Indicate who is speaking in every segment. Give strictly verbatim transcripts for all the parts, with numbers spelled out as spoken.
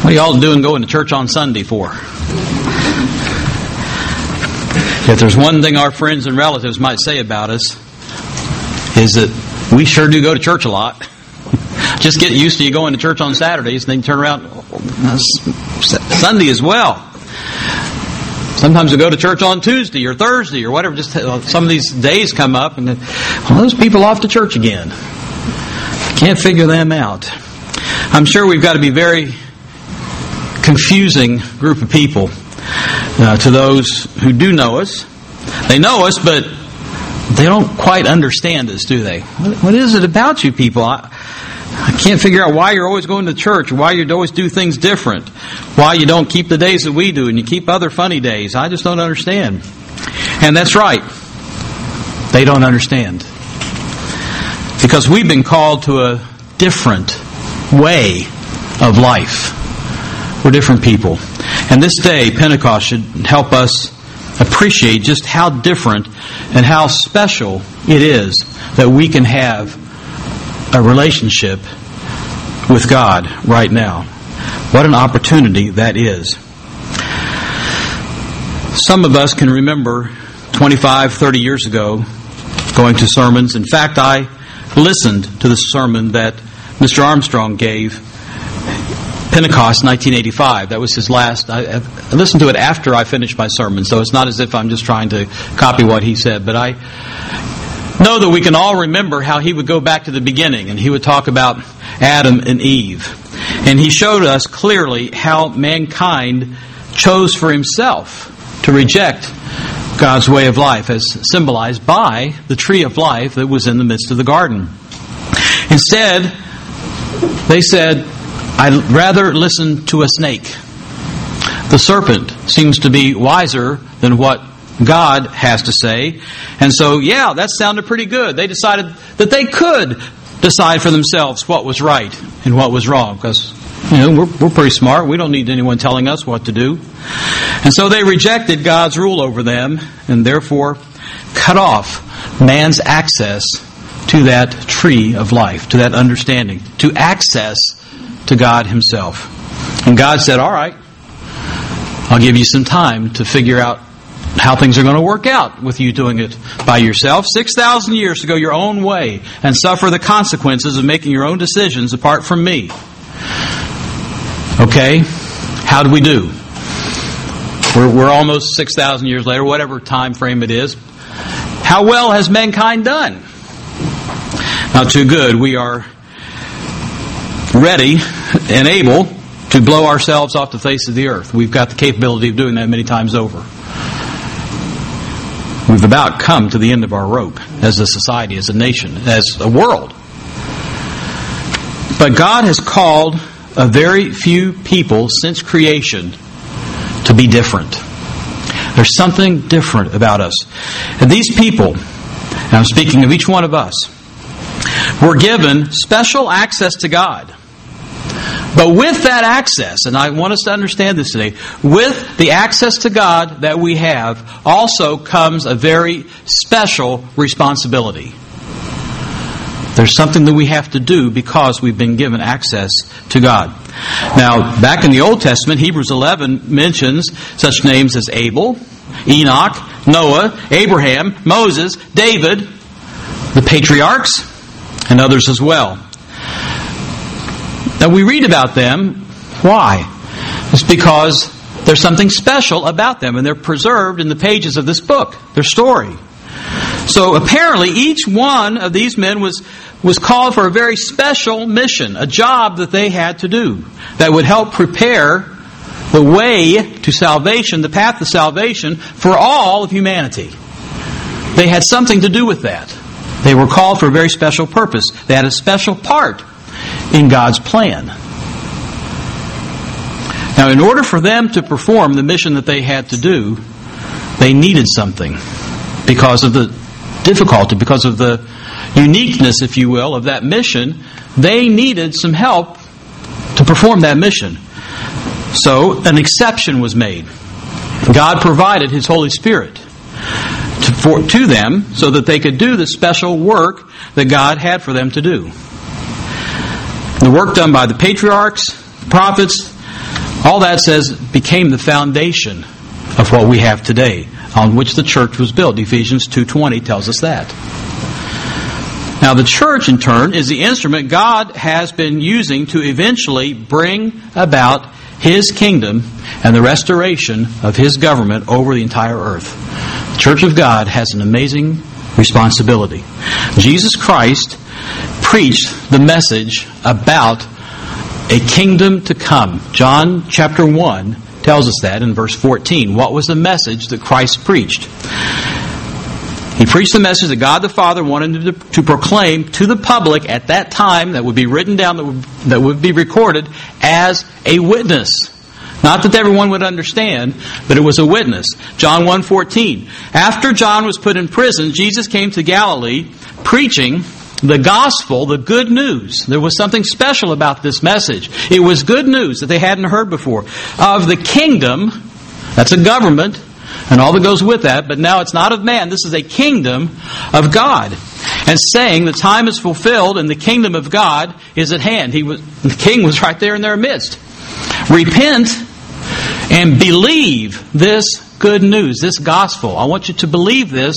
Speaker 1: What are y'all doing going to church on Sunday for? If there's one thing our friends and relatives might say about us, is that we sure do go to church a lot. Just get used to you going to church on Saturdays, and then turn around Sunday as well. Sometimes we go to church on Tuesday or Thursday or whatever. Just some of these days come up, and then, well, those people off to church again. Can't figure them out. I'm sure we've got to be very confusing group of people uh, to those who do know us. They know us, but they don't quite understand us, do they? What, what is it about you people? I, I can't figure out why you're always going to church, why you always do things different, why you don't keep the days that we do and you keep other funny days. I just don't understand. And that's right. They don't understand. Because we've been called to a different way of life. We're different people. And this day, Pentecost, should help us appreciate just how different and how special it is that we can have a relationship with God right now. What an opportunity that is. Some of us can remember twenty-five, thirty years ago going to sermons. In fact, I listened to the sermon that Mister Armstrong gave Pentecost nineteen eighty-five. That was his last. I, I listened to it after I finished my sermon, so it's not as if I'm just trying to copy what he said. But I know that we can all remember how he would go back to the beginning, and he would talk about Adam and Eve. And he showed us clearly how mankind chose for himself to reject God's way of life, as symbolized by the tree of life that was in the midst of the garden. Instead, they said, I'd rather listen to a snake. The serpent seems to be wiser than what God has to say. And so, yeah, that sounded pretty good. They decided that they could decide for themselves what was right and what was wrong. Because, you know, we're, we're pretty smart. We don't need anyone telling us what to do. And so they rejected God's rule over them and therefore cut off man's access to that tree of life, to that understanding, to access to God Himself. And God said, all right, I'll give you some time to figure out how things are going to work out with you doing it by yourself. Six thousand years to go your own way and suffer the consequences of making your own decisions apart from me. Okay, how do we do? We're, we're almost six thousand years later, whatever time frame it is. How well has mankind done? Not too good. We are ready and able to blow ourselves off the face of the earth. We've got the capability of doing that many times over. We've about come to the end of our rope as a society, as a nation, as a world. But God has called a very few people since creation to be different. There's something different about us. And these people, and I'm speaking of each one of us, were given special access to God. But with that access, and I want us to understand this today, with the access to God that we have also comes a very special responsibility. There's something that we have to do because we've been given access to God. Now, back in the Old Testament, Hebrews eleven mentions such names as Abel, Enoch, Noah, Abraham, Moses, David, the patriarchs, and others as well. Now we read about them. Why? It's because there's something special about them, and they're preserved in the pages of this book, their story. So apparently each one of these men was, was called for a very special mission, a job that they had to do that would help prepare the way to salvation, the path to salvation for all of humanity. They had something to do with that. They were called for a very special purpose. They had a special part in God's plan. Now, in order for them to perform the mission that they had to do, they needed something because of the difficulty, because of the uniqueness, if you will, of that mission. They needed some help to perform that mission. So, an exception was made. God provided His Holy Spirit to, for, to them so that they could do the special work that God had for them to do. The work done by the patriarchs, the prophets, All that says became the foundation of what we have today, on which the church was built. Ephesians two twenty tells us that. Now the church, in turn, is the instrument God has been using to eventually bring about His kingdom and the restoration of His government over the entire earth. The Church of God has an amazing responsibility. Jesus Christ preached the message about a kingdom to come. John chapter one tells us that in verse fourteen. What was the message that Christ preached? He preached the message that God the Father wanted to, to proclaim to the public at that time, that would be written down, that would, that would be recorded as a witness. Not that everyone would understand, but it was a witness. John one fourteen. After John was put in prison, Jesus came to Galilee preaching the gospel, the good news. There was something special about this message. It was good news that they hadn't heard before. Of the kingdom, that's a government, and all that goes with that, but now it's not of man. This is a kingdom of God. And saying the time is fulfilled and the kingdom of God is at hand. He was, the king was right there in their midst. Repent and believe this good news, this gospel. I want you to believe this,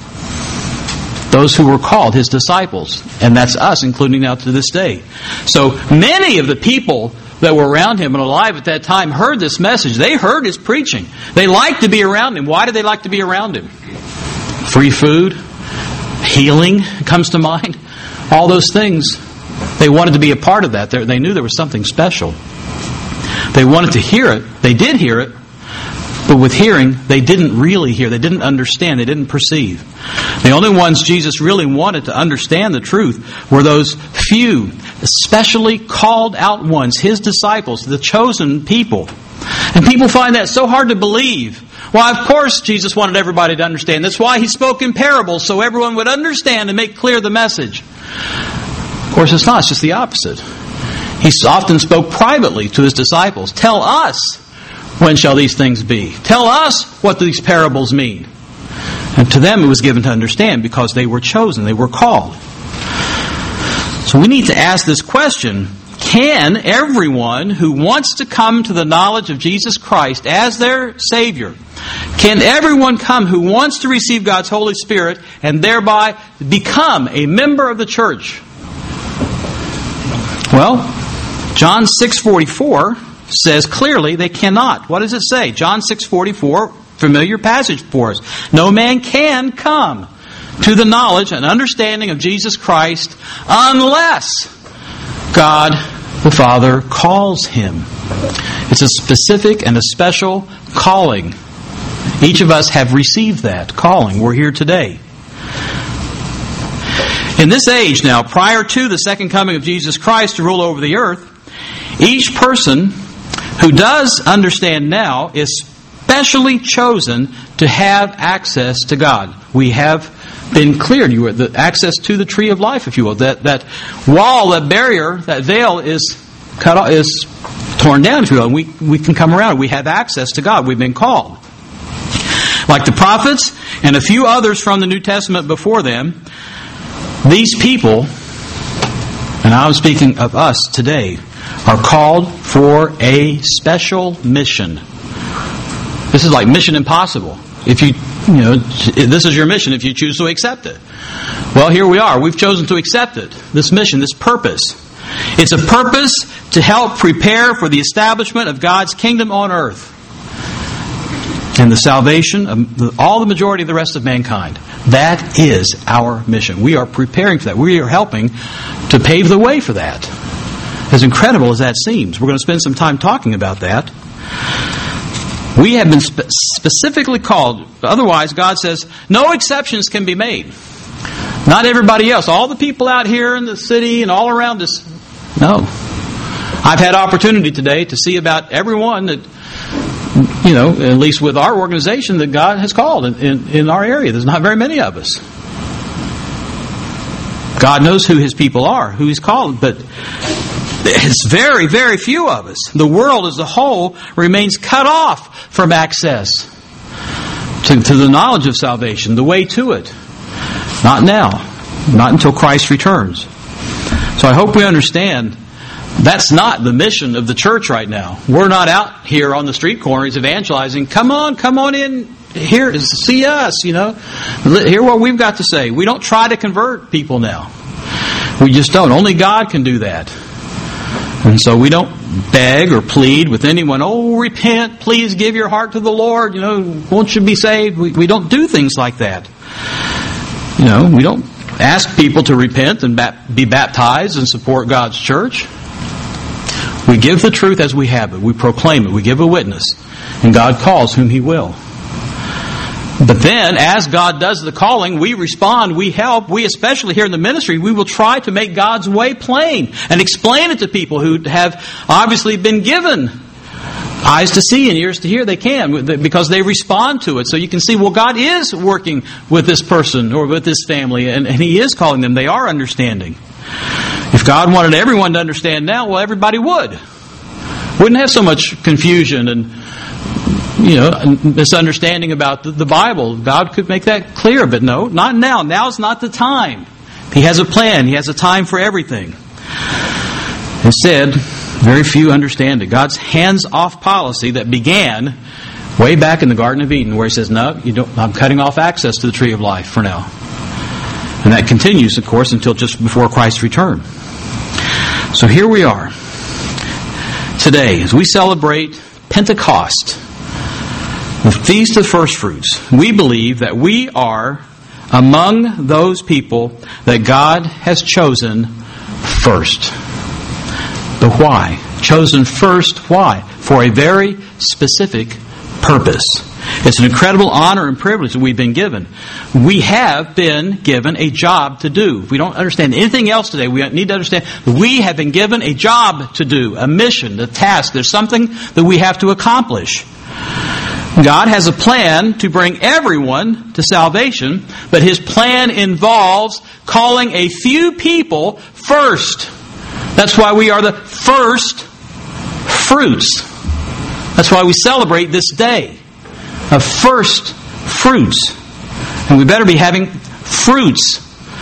Speaker 1: those who were called His disciples. And that's us, including now to this day. So many of the people that were around Him and alive at that time heard this message. They heard His preaching. They liked to be around Him. Why did they like to be around Him? Free food, healing comes to mind. All those things. They wanted to be a part of that. They knew there was something special. They wanted to hear it. They did hear it. But with hearing, they didn't really hear. They didn't understand. They didn't perceive. The only ones Jesus really wanted to understand the truth were those few, especially called out ones, His disciples, the chosen people. And people find that so hard to believe. Well, of course Jesus wanted everybody to understand. That's why He spoke in parables, so everyone would understand and make clear the message. Of course, it's not. It's just the opposite. He often spoke privately to His disciples. Tell us, when shall these things be? Tell us what these parables mean. And to them it was given to understand because they were chosen, they were called. So we need to ask this question: can everyone who wants to come to the knowledge of Jesus Christ as their Savior, can everyone come who wants to receive God's Holy Spirit and thereby become a member of the church? Well, John six forty-four says clearly they cannot. What does it say? John six forty-four, familiar passage for us. No man can come to the knowledge and understanding of Jesus Christ unless God the Father calls him. It's a specific and a special calling. Each of us have received that calling. We're here today. In this age now, prior to the second coming of Jesus Christ to rule over the earth, each person who does understand now is specially chosen to have access to God. We have been cleared. You are the access to the tree of life, if you will. That that wall, that barrier, that veil is cut off, is torn down, if you will. And we we can come around. We have access to God. We've been called. Like the prophets and a few others from the New Testament before them, these people, and I'm speaking of us today, are called for a special mission. This is like Mission Impossible. If you, you know, this is your mission if you choose to accept it. Well, here we are. We've chosen to accept it. This mission, this purpose. It's a purpose to help prepare for the establishment of God's kingdom on earth and the salvation of all the majority of the rest of mankind. That is our mission. We are preparing for that. We are helping to pave the way for that. As incredible as that seems, we're going to spend some time talking about that. We have been spe- specifically called. Otherwise, God says, no exceptions can be made. Not everybody else. All the people out here in the city and all around us. No. I've had opportunity today to see about everyone that, you know, at least with our organization, that God has called in, in, in our area. There's not very many of us. God knows who His people are, who He's called, but it's very, very few of us. The world as a whole remains cut off from access to, to the knowledge of salvation, the way to it. Not now. Not until Christ returns. So I hope we understand That's not the mission of the church right now. We're not out here on the street corners evangelizing. Come on, come on in here, see us, you know. Hear what we've got to say. We don't try to convert people now. We just don't. Only God can do that. And so we don't beg or plead with anyone, oh, repent, please give your heart to the Lord, you know, won't you be saved? We, we don't do things like that. You know, we don't ask people to repent and be baptized and support God's church. We give the truth as we have it. We proclaim it. We give a witness. And God calls whom He will. But then, as God does the calling, we respond, we help. We, especially here in the ministry, we will try to make God's way plain and explain it to people who have obviously been given eyes to see and ears to hear. They can, because they respond to it. So you can see, well, God is working with this person or with this family, and, and He is calling them. They are understanding. If God wanted everyone to understand now, well, everybody would. Wouldn't have so much confusion and, you know, misunderstanding about the, the Bible. God could make that clear, but no, not now. Now's not the time. He has a plan. He has a time for everything. Instead, very few understand it. God's hands-off policy that began way back in the Garden of Eden, where He says, no, you don't, I'm cutting off access to the tree of life for now. And that continues, of course, until just before Christ's return. So here we are today as we celebrate Pentecost, the Feast of First Fruits. We believe that we are among those people that God has chosen first. But why? Chosen first, why? For a very specific purpose. It's an incredible honor and privilege that we've been given. We have been given a job to do. If we don't understand anything else today, we need to understand that we have been given a job to do, a mission, a task. There's something that we have to accomplish. God has a plan to bring everyone to salvation, but His plan involves calling a few people first. That's why we are the first fruits. That's why we celebrate this day of first fruits. And we better be having fruits.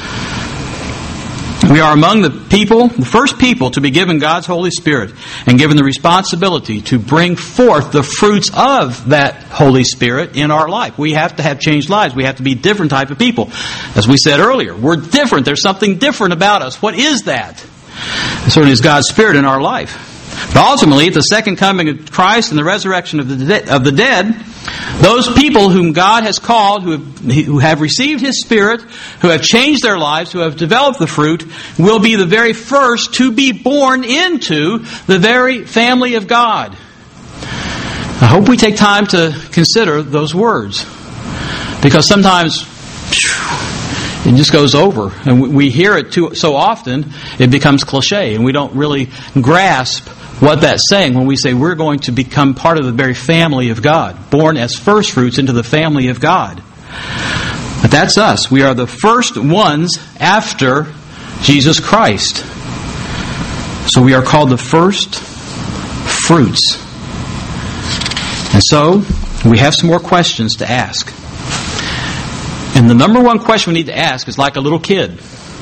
Speaker 1: We are among the people, the first people to be given God's Holy Spirit and given the responsibility to bring forth the fruits of that Holy Spirit in our life. We have to have changed lives. We have to be different type of people. As we said earlier, we're different. There's something different about us. What is that? It certainly is God's Spirit in our life. But ultimately, at the second coming of Christ and the resurrection of the de- of the dead, those people whom God has called, who have, who have received His Spirit, who have changed their lives, who have developed the fruit, will be the very first to be born into the very family of God. I hope we take time to consider those words, because sometimes it just goes over, and we hear it too so often it becomes cliche, and we don't really grasp what that's saying when we say we're going to become part of the very family of God, born as first fruits into the family of God. But that's us. We are the first ones after Jesus Christ. So we are called the first fruits. And so we have some more questions to ask. And the number one question we need to ask is like a little kid.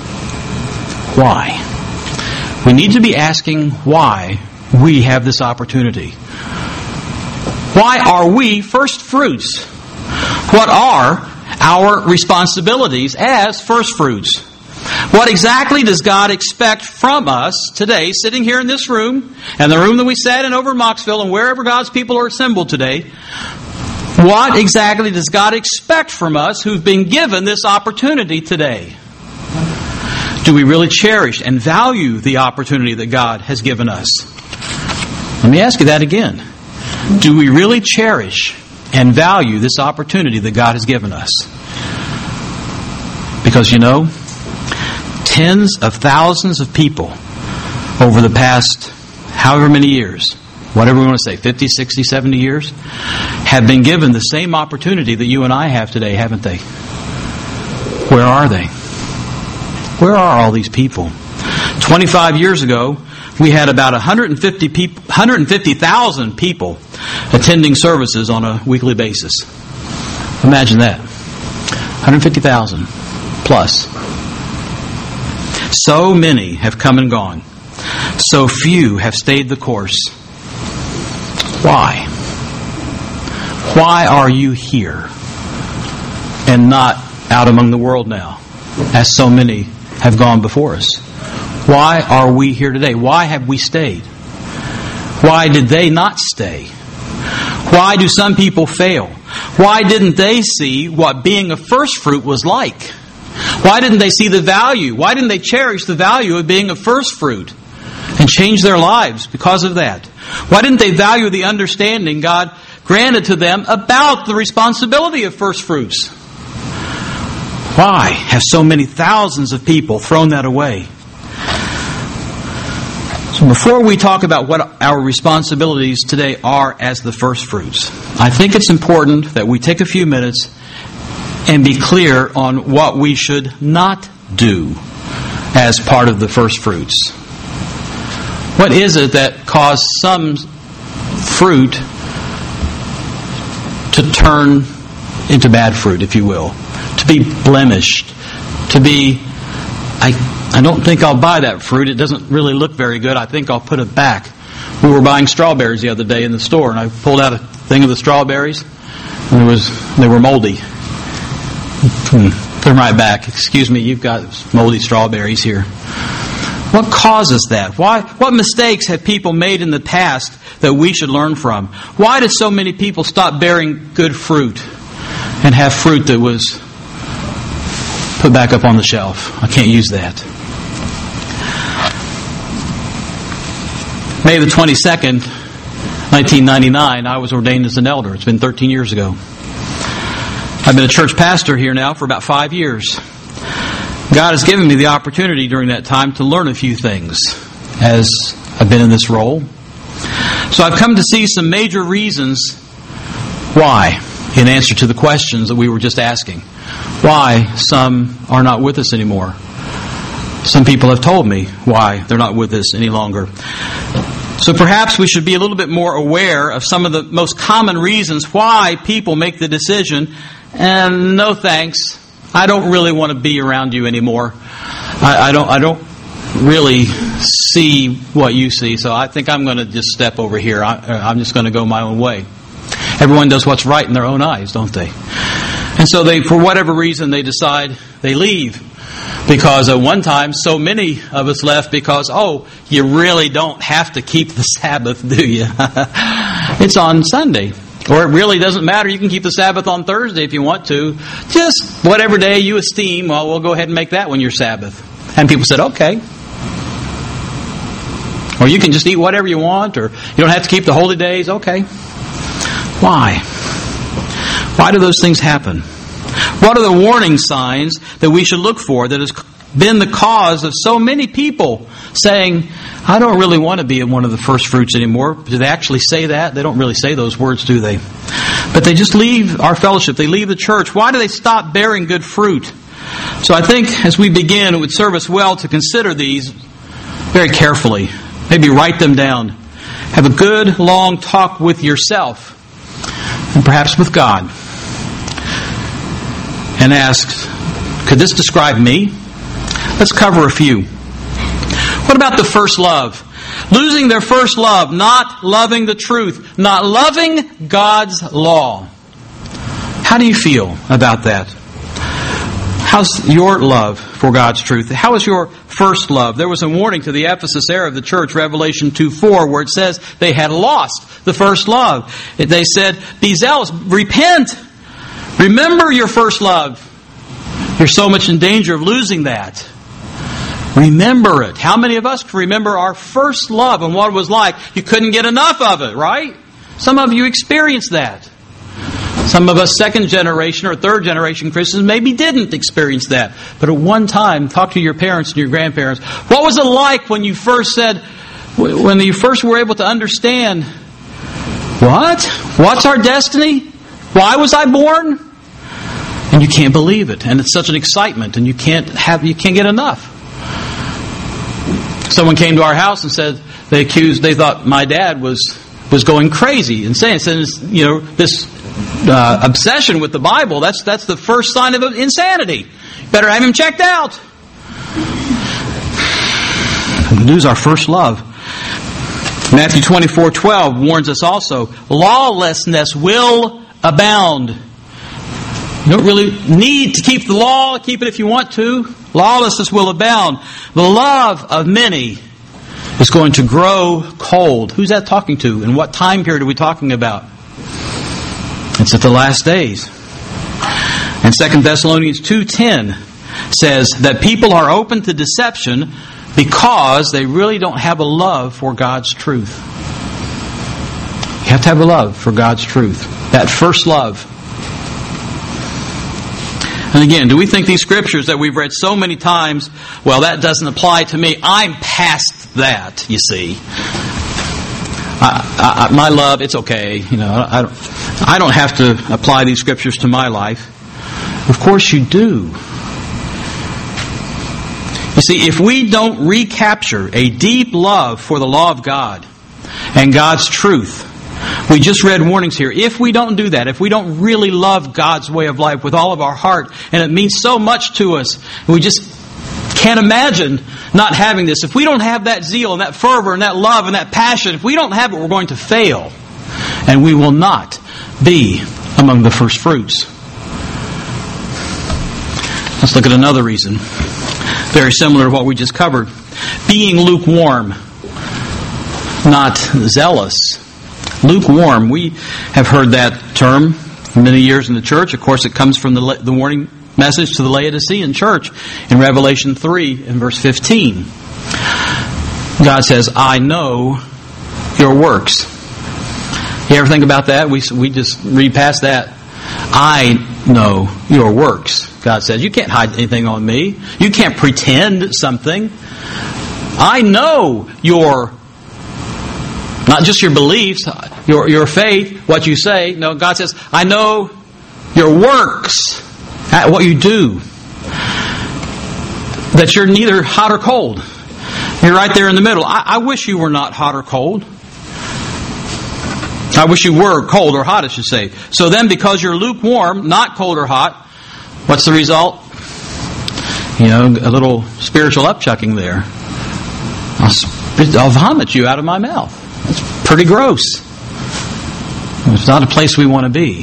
Speaker 1: Why? We need to be asking why we have this opportunity. Why are we first fruits? What are our responsibilities as first fruits? What exactly does God expect from us today, sitting here in this room, and the room that we sat in over Moxville, and wherever God's people are assembled today? What exactly does God expect from us who've been given this opportunity today? Do we really cherish and value the opportunity that God has given us? Let me ask you that again. Do we really cherish and value this opportunity that God has given us? Because, you know, tens of thousands of people over the past however many years, whatever we want to say, fifty, sixty, seventy years, have been given the same opportunity that you and I have today, haven't they? Where are they? Where are all these people? twenty-five years ago, we had about one hundred fifty people, one hundred fifty thousand people attending services on a weekly basis. Imagine that. one hundred fifty thousand plus. So many have come and gone. so few have stayed the course. Why? Why are you here and not out among the world now, as so many have gone before us? Why are we here today? Why have we stayed? Why did they not stay? Why do some people fail? Why didn't they see what being a first fruit was like? Why didn't they see the value? Why didn't they cherish the value of being a first fruit and change their lives because of that? Why didn't they value the understanding God granted to them about the responsibility of first fruits? Why have so many thousands of people thrown that away? So before we talk about what our responsibilities today are as the first fruits, I think it's important that we take a few minutes and be clear on what we should not do as part of the first fruits. What is it that caused some fruit to turn into bad fruit, if you will? To be blemished, to be, I I don't think I'll buy that fruit. It doesn't really look very good. I think I'll put it back. We were buying strawberries the other day in the store, and I pulled out a thing of the strawberries, and it was they were moldy. Hmm. Put them right back. Excuse me, you've got moldy strawberries here. What causes that? Why? What mistakes have people made in the past that we should learn from? Why did so many people stop bearing good fruit and have fruit that was put back up on the shelf? I can't use that. May the twenty-second, nineteen ninety-nine, I was ordained as an elder. It's been thirteen years ago. I've been a church pastor here now for about five years. God has given me the opportunity during that time to learn a few things as I've been in this role. So I've come to see some major reasons why, in answer to the questions that we were just asking, why some are not with us anymore. Some people have told me why they're not with us any longer. So perhaps we should be a little bit more aware of some of the most common reasons why people make the decision, and no thanks, I don't really want to be around you anymore. I, I don't I don't really see what you see, so I think I'm going to just step over here. I, I'm just going to go my own way. Everyone does what's right in their own eyes, don't they? And so they, for whatever reason, they decide they leave. Because at one time, so many of us left because, oh, you really don't have to keep the Sabbath, do you? It's on Sunday. Or it really doesn't matter. You can keep the Sabbath on Thursday if you want to. Just whatever day you esteem, well, we'll go ahead and make that one your Sabbath. And people said, okay. Or you can just eat whatever you want, or you don't have to keep the holy days. Okay. Why? Why do those things happen? What are the warning signs that we should look for that has been the cause of so many people saying, I don't really want to be one of the first fruits anymore? Do they actually say that? They don't really say those words, do they? But they just leave our fellowship. They leave the church. Why do they stop bearing good fruit? So I think as we begin, it would serve us well to consider these very carefully. Maybe write them down. Have a good, long talk with yourself and perhaps with God. And ask, could this describe me? Let's cover a few. What about the first love? Losing their first love, not loving the truth, not loving God's law. How do you feel about that? How's your love for God's truth? How is your first love? There was a warning to the Ephesus era of the church, Revelation two four, where it says they had lost the first love. They said, be zealous, repent. Remember your first love. You're so much in danger of losing that. Remember it. How many of us can remember our first love and what it was like? You couldn't get enough of it, right? Some of you experienced that. Some of us second generation or third generation Christians maybe didn't experience that. But at one time, talk to your parents and your grandparents. What was it like when you first said, when you first were able to understand, what? What's our destiny? Why was I born? And you can't believe it, and it's such an excitement, and you can't have, you can't get enough. Someone came to our house and said they accused, they thought my dad was was going crazy and saying, you know, this uh, obsession with the Bible. That's that's the first sign of insanity. Better have him checked out. Lose our first love. Matthew twenty-four twelve warns us also, lawlessness will abound. You don't really need to keep the law. Keep it if you want to. Lawlessness will abound. The love of many is going to grow cold. Who's that talking to? And what time period are we talking about? It's at the last days. And Second Thessalonians two ten says that people are open to deception because they really don't have a love for God's truth. You have to have a love for God's truth. That first love. And again, do we think these scriptures that we've read so many times, well, that doesn't apply to me. I'm past that, you see. I, I, my love, it's okay. You know, I don't, I don't have to apply these scriptures to my life. Of course you do. You see, if we don't recapture a deep love for the law of God and God's truth, we just read warnings here. If we don't do that, if we don't really love God's way of life with all of our heart, and it means so much to us, we just can't imagine not having this. If we don't have that zeal and that fervor and that love and that passion, if we don't have it, we're going to fail. And we will not be among the first fruits. Let's look at another reason. Very similar to what we just covered. Being lukewarm, not zealous. Lukewarm. We have heard that term for many years in the church. Of course, it comes from the, the warning message to the Laodicean church in Revelation three and verse fifteen. God says, I know your works. You ever think about that? We, we just read past that. I know your works. God says, you can't hide anything on me. You can't pretend something. I know your, not just your beliefs, your, your faith, what you say. No, God says, I know your works, what you do. That you're neither hot or cold. You're right there in the middle. I, I wish you were not hot or cold. I wish you were cold or hot, I should say. So then, because you're lukewarm, not cold or hot, what's the result? You know, a little spiritual upchucking there. I'll, spit, I'll vomit you out of my mouth. That's pretty gross. It's not a place we want to be.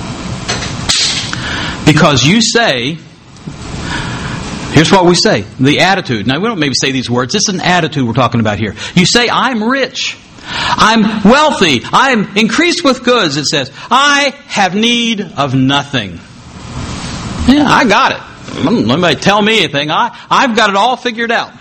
Speaker 1: Because you say, here's what we say, the attitude. Now, we don't maybe say these words. This is an attitude we're talking about here. You say, I'm rich. I'm wealthy. I'm increased with goods, it says. I have need of nothing. Yeah, I got it. Nobody tell me anything. I, I've got it all figured out.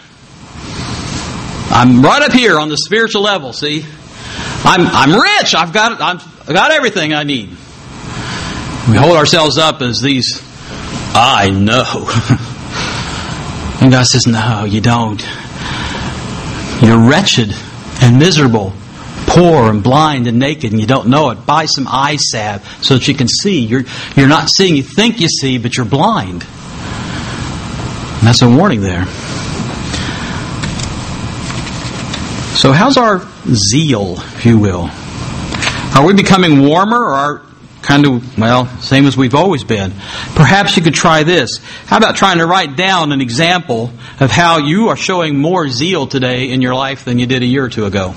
Speaker 1: I'm right up here on the spiritual level, see? I'm I'm rich. I've got it. I've got everything I need. We hold ourselves up as these, I know. And God says, no, you don't. You're wretched and miserable, poor and blind and naked, and you don't know it. Buy some eye salve so that you can see. You're you're not seeing. You think you see, but you're blind. And that's a warning there. So how's our zeal, if you will? Are we becoming warmer, or are kind of, well, same as we've always been? Perhaps you could try this. How about trying to write down an example of how you are showing more zeal today in your life than you did a year or two ago?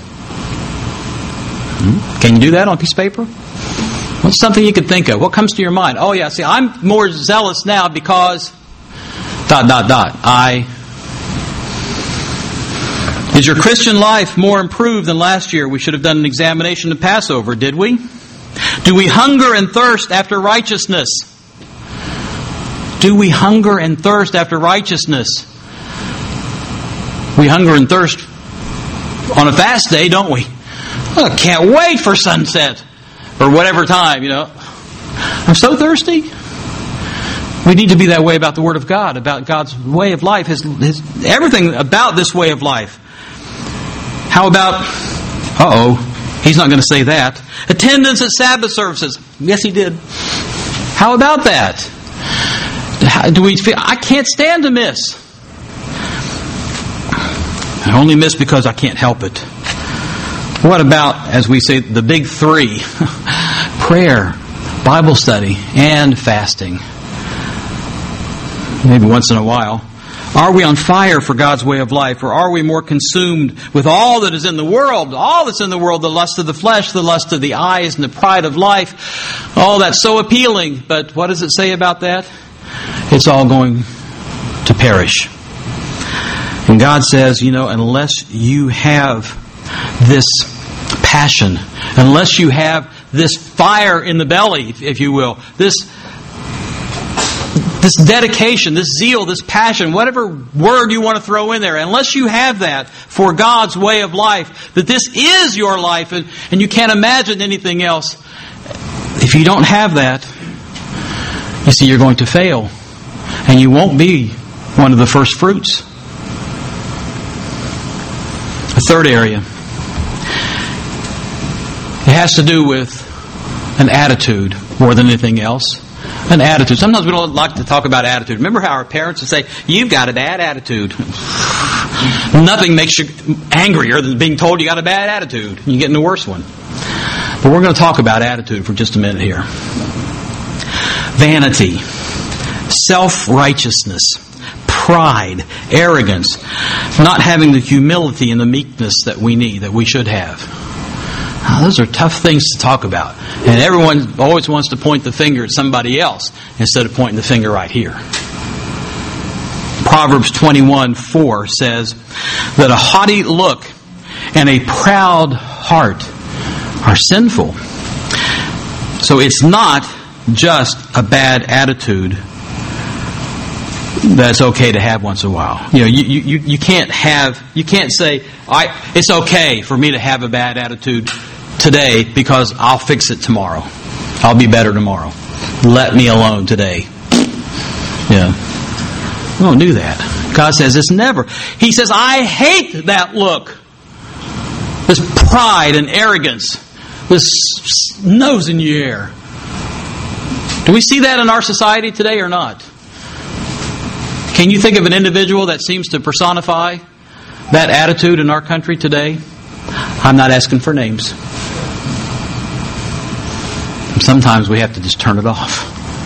Speaker 1: Hmm? Can you do that on a piece of paper? What's something you could think of? What comes to your mind? Oh yeah, see, I'm more zealous now because dot, dot, dot. I... Is your Christian life more improved than last year? We should have done an examination of Passover, did we? Do we hunger and thirst after righteousness? Do we hunger and thirst after righteousness? We hunger and thirst on a fast day, don't we? I can't wait for sunset or whatever time, you know. I'm so thirsty. We need to be that way about the Word of God, about God's way of life, His, his everything about this way of life. How about, uh-oh, he's not going to say that. Attendance at Sabbath services. Yes, he did. How about that? How do we feel? I can't stand to miss. I only miss because I can't help it. What about, as we say, the big three? Prayer, Bible study, and fasting. Maybe once in a while. Are we on fire for God's way of life, or are we more consumed with all that is in the world, all that's in the world, the lust of the flesh, the lust of the eyes, and the pride of life? All that's so appealing, but what does it say about that? It's all going to perish. And God says, you know, unless you have this passion, unless you have this fire in the belly, if you will, this This dedication, this zeal, this passion, whatever word you want to throw in there, unless you have that for God's way of life, that this is your life and, and you can't imagine anything else, if you don't have that, you see, you're going to fail. And you won't be one of the first fruits. A third area. It has to do with an attitude more than anything else. An attitude. Sometimes we don't like to talk about attitude. Remember how our parents would say, you've got a bad attitude. Nothing makes you angrier than being told you got a bad attitude. You get in the worst one. But we're going to talk about attitude for just a minute here. Vanity, self-righteousness, pride, arrogance, not having the humility and the meekness that we need, that we should have. Now, those are tough things to talk about. And everyone always wants to point the finger at somebody else instead of pointing the finger right here. Proverbs twenty-one four says that a haughty look and a proud heart are sinful. So it's not just a bad attitude that's okay to have once in a while. You know, you, you, you can't have, you can't say, I, it's okay for me to have a bad attitude today because I'll fix it tomorrow. I'll be better tomorrow. Let me alone today. Yeah. We don't do that. God says it's never. He says, I hate that look. This pride and arrogance. This nose in the air. Do we see that in our society today or not? Can you think of an individual that seems to personify that attitude in our country today? I'm not asking for names. Sometimes we have to just turn it off.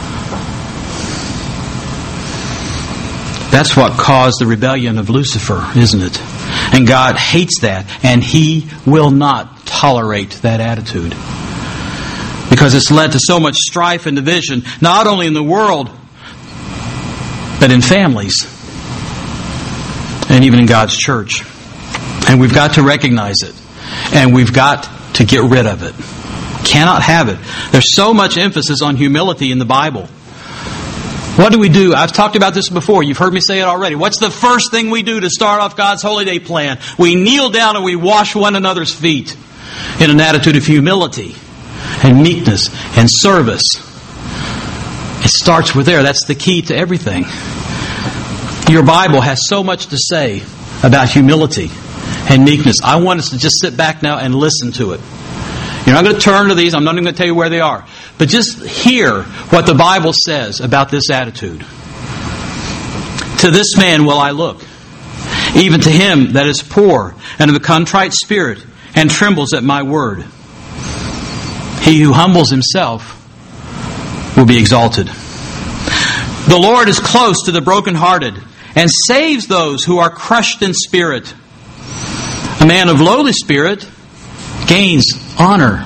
Speaker 1: That's what caused the rebellion of Lucifer, isn't it? And God hates that, and He will not tolerate that attitude. Because it's led to so much strife and division, not only in the world, but in families, and even in God's church. And we've got to recognize it, and we've got to get rid of it. Cannot have it. There's so much emphasis on humility in the Bible. What do we do? I've talked about this before. You've heard me say it already. What's the first thing we do to start off God's Holy Day plan? We kneel down and we wash one another's feet in an attitude of humility and meekness and service. It starts with there. That's the key to everything. Your Bible has so much to say about humility and meekness. I want us to just sit back now and listen to it. You're not going to turn to these. I'm not even going to tell you where they are. But just hear what the Bible says about this attitude. To this man will I look, even to him that is poor and of a contrite spirit, and trembles at my word. He who humbles himself will be exalted. The Lord is close to the brokenhearted and saves those who are crushed in spirit. A man of lowly spirit gains honor.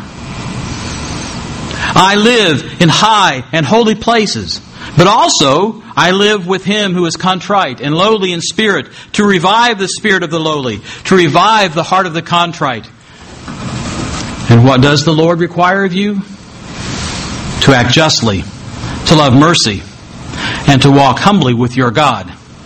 Speaker 1: I live in high and holy places, but also I live with him who is contrite and lowly in spirit, to revive the spirit of the lowly, to revive the heart of the contrite. And what does the Lord require of you? To act justly, to love mercy, and to walk humbly with your God.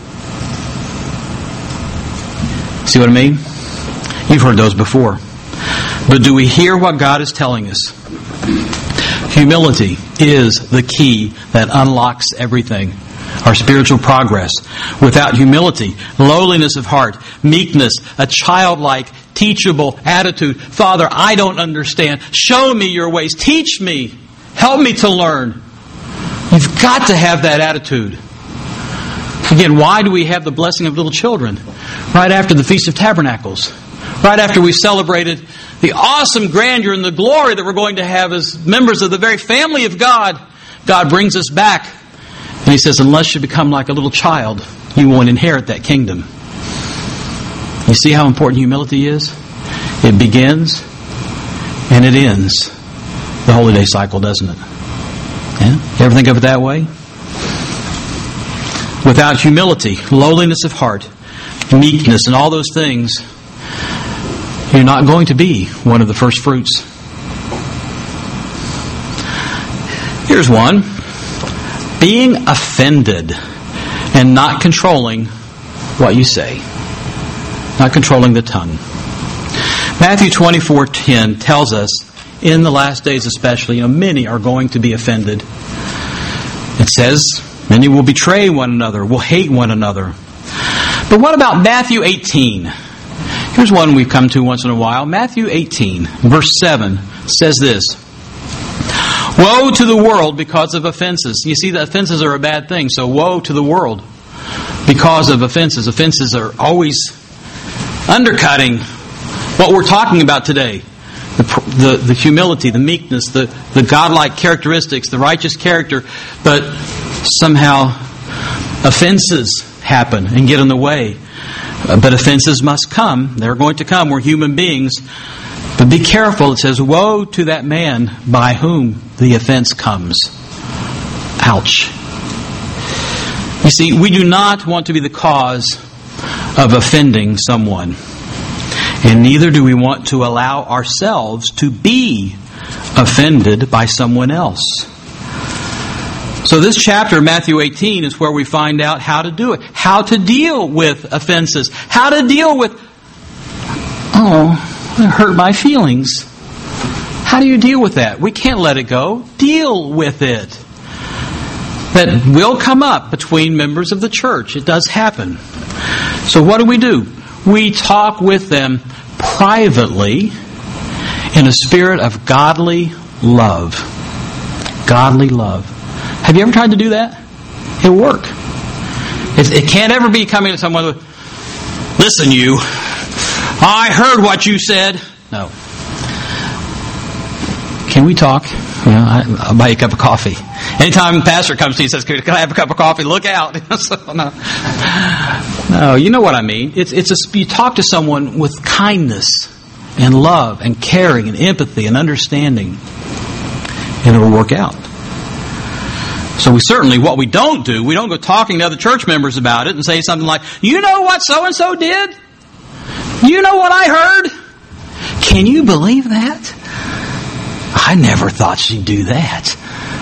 Speaker 1: See what I mean? You've heard those before. But do we hear what God is telling us? Humility is the key that unlocks everything. Our spiritual progress. Without humility, lowliness of heart, meekness, a childlike, teachable attitude. Father, I don't understand. Show me your ways. Teach me. Help me to learn. You've got to have that attitude. Again, why do we have the blessing of little children? Right after the Feast of Tabernacles. Right after we celebrated the awesome grandeur and the glory that we're going to have as members of the very family of God. God brings us back And he says, unless you become like a little child, you won't inherit that kingdom. You see how important humility is? It begins and it ends the holy day cycle, doesn't it? Yeah? You ever think of it that way? Without humility, lowliness of heart, meekness, and all those things, you're not going to be one of the first fruits. Here's one. Being offended and not controlling what you say. Not controlling the tongue. Matthew twenty-four ten tells us, in the last days especially, you know, many are going to be offended. It says, many will betray one another, will hate one another. But what about Matthew eighteen? Here's one we've come to once in a while. Matthew eighteen, verse seven, says this. Woe to the world because of offenses. You see, the offenses are a bad thing, so woe to the world because of offenses. Offenses are always undercutting what we're talking about today. The, the, the humility, the meekness, the, the godlike characteristics, the righteous character, but somehow offenses happen and get in the way. But offenses must come. They're going to come. We're human beings. But be careful. It says, woe to that man by whom the offense comes. Ouch. You see, we do not want to be the cause of offending someone. And neither do we want to allow ourselves to be offended by someone else. So this chapter, Matthew eighteen, is where we find out how to do it. How to deal with offenses. How to deal with, oh, it hurt my feelings. How do you deal with that? We can't let it go. Deal with it. That will come up between members of the church. It does happen. So what do we do? We talk with them privately in a spirit of godly love. Godly love. Have you ever tried to do that? It'll work. It, it can't ever be coming to someone with, listen you, I heard what you said. No. Can we talk? Yeah, I, I'll buy you a cup of coffee. Anytime a pastor comes to you and says, can I have a cup of coffee? Look out. so, no. no, you know what I mean. It's, it's a, you talk to someone with kindness and love and caring and empathy and understanding, and it will work out. So we certainly, what we don't do, we don't go talking to other church members about it and say something like, you know what so-and-so did? You know what I heard? Can you believe that? I never thought she'd do that.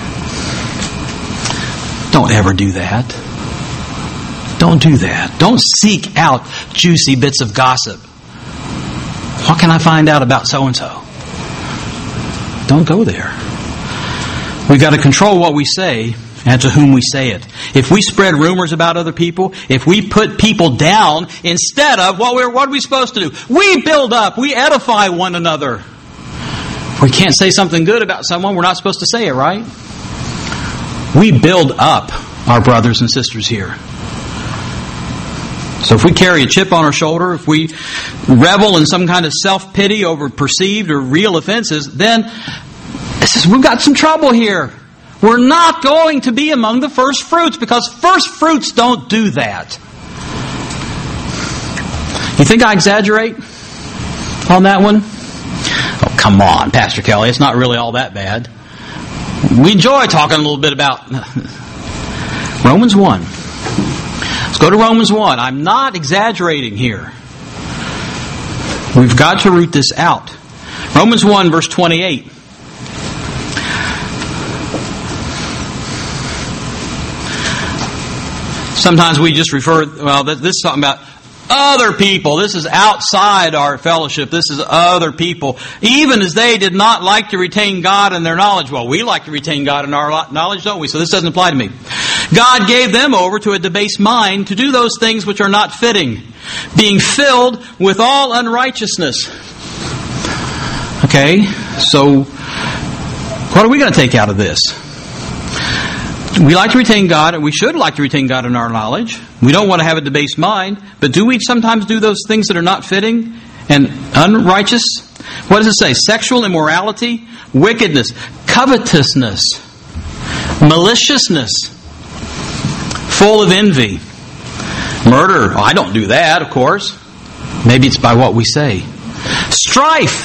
Speaker 1: Don't ever do that. Don't do that. Don't seek out juicy bits of gossip. What can I find out about so-and-so? Don't go there. We've got to control what we say and to whom we say it. If we spread rumors about other people, if we put people down instead of what we're what are we supposed to do? We build up, we edify one another. If we can't say something good about someone, we're not supposed to say it, right? We build up our brothers and sisters here. So if we carry a chip on our shoulder, if we revel in some kind of self-pity over perceived or real offenses, then we've got some trouble here. We're not going to be among the first fruits because first fruits don't do that. You think I exaggerate on that one? Oh, come on, Pastor Kelly. It's not really all that bad. We enjoy talking a little bit about Romans one. Let's go to Romans one. I'm not exaggerating here. We've got to root this out. Romans one, verse twenty-eight. Sometimes we just refer, well, this is talking about other people. This is outside our fellowship. This is other people. Even as they did not like to retain God in their knowledge. Well, we like to retain God in our knowledge, don't we? So this doesn't apply to me. God gave them over to a debased mind to do those things which are not fitting, being filled with all unrighteousness. Okay, so what are we going to take out of this? We like to retain God, and we should like to retain God in our knowledge. We don't want to have a debased mind, but do we sometimes do those things that are not fitting and unrighteous? What does it say? Sexual immorality, wickedness, covetousness, maliciousness. full of envy. Murder. Oh, I don't do that, of course. Maybe it's by what we say. Strife.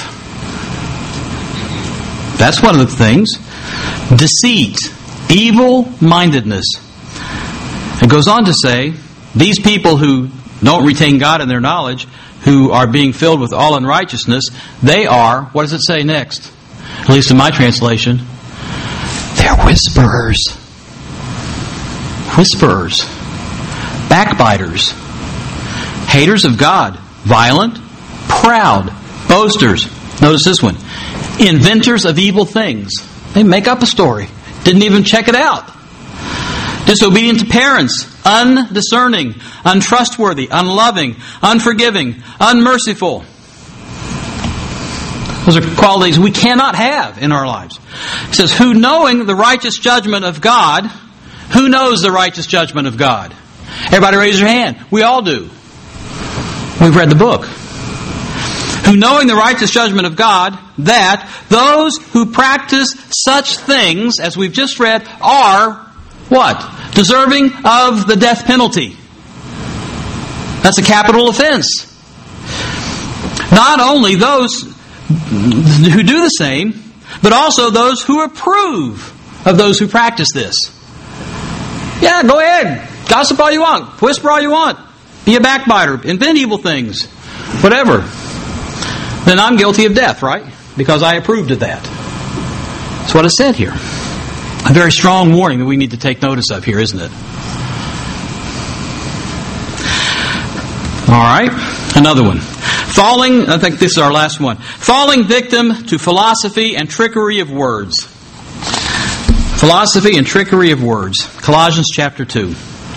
Speaker 1: That's one of the things. Deceit. Evil-mindedness. It goes on to say, these people who don't retain God in their knowledge, who are being filled with all unrighteousness, they are, what does it say next? At least in my translation, they're whisperers. Whisperers. Backbiters. Haters of God. Violent. Proud. Boasters. Notice this one. Inventors of evil things. They make up a story. Didn't even check it out. Disobedient to parents. Undiscerning. Untrustworthy. Unloving. Unforgiving. Unmerciful. Those are qualities we cannot have in our lives. It says, who knowing the righteous judgment of God. Who knows the righteous judgment of God? Everybody raise their hand. We all do. We've read the book. Who knowing the righteous judgment of God, that those who practice such things, as we've just read, are what? Deserving of the death penalty. That's a capital offense. Not only those who do the same, but also those who approve of those who practice this. Yeah, go ahead. Gossip all you want. Whisper all you want. Be a backbiter. Invent evil things. Whatever. Then I'm guilty of death, right? Because I approved of that. That's what it said here. A very strong warning that we need to take notice of here, isn't it? All right. Another one. Falling, I think this is our last one. Falling victim to philosophy and trickery of words. Philosophy and trickery of words. Colossians chapter two.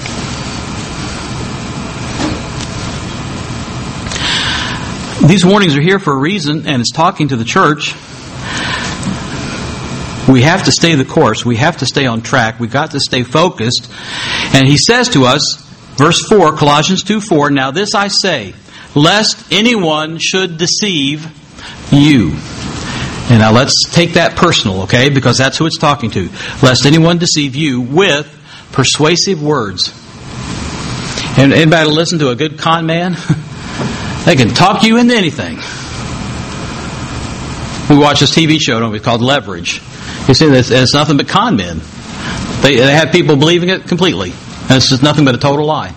Speaker 1: These warnings are here for a reason, and it's talking to the church. We have to stay the course. We have to stay on track. We've got to stay focused. And he says to us, verse four, Colossians two four, now this I say, lest anyone should deceive you. And now let's take that personal, okay? Because that's who it's talking to. Lest anyone deceive you with persuasive words. And anybody listen to a good con man? They can talk you into anything. We watch this T V show, don't we, called Leverage. You see, this, and it's nothing but con men. They, they have people believing it completely. And it's just nothing but a total lie.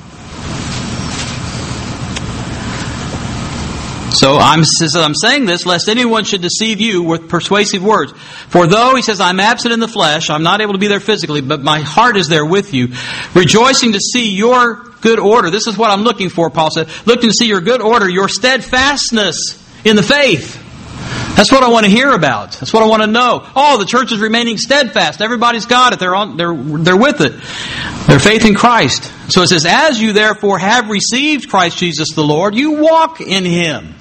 Speaker 1: So I'm, I'm saying this, lest anyone should deceive you with persuasive words. For though, he says, I'm absent in the flesh, I'm not able to be there physically, but my heart is there with you, rejoicing to see your good order. This is what I'm looking for, Paul said. Looking to see your good order, your steadfastness in the faith. That's what I want to hear about. That's what I want to know. Oh, the church is remaining steadfast. Everybody's got it. They're on. They're they're with it. Their faith in Christ. So it says, as you therefore have received Christ Jesus the Lord, you walk in Him.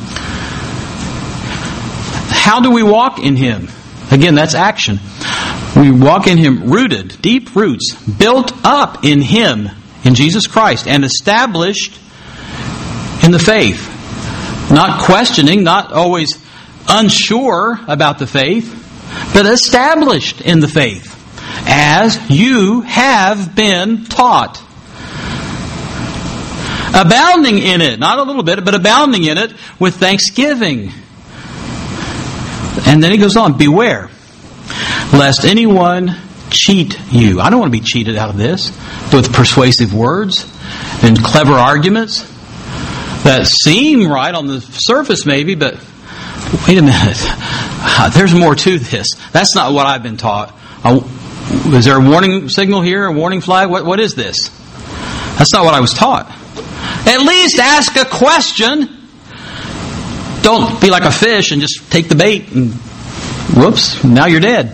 Speaker 1: How do we walk in Him? Again, that's action. We walk in Him rooted, deep roots, built up in Him, in Jesus Christ, and established in the faith. Not questioning, not always unsure about the faith, but established in the faith, as you have been taught. Abounding in it, not a little bit, but abounding in it with thanksgiving. And then he goes on, beware, lest anyone cheat you. I don't want to be cheated out of this with persuasive words and clever arguments that seem right on the surface maybe, but wait a minute. There's more to this. That's not what I've been taught. Is there a warning signal here? A warning flag? What, what is this? That's not what I was taught. At least ask a question. Don't be like a fish and just take the bait and whoops, now you're dead.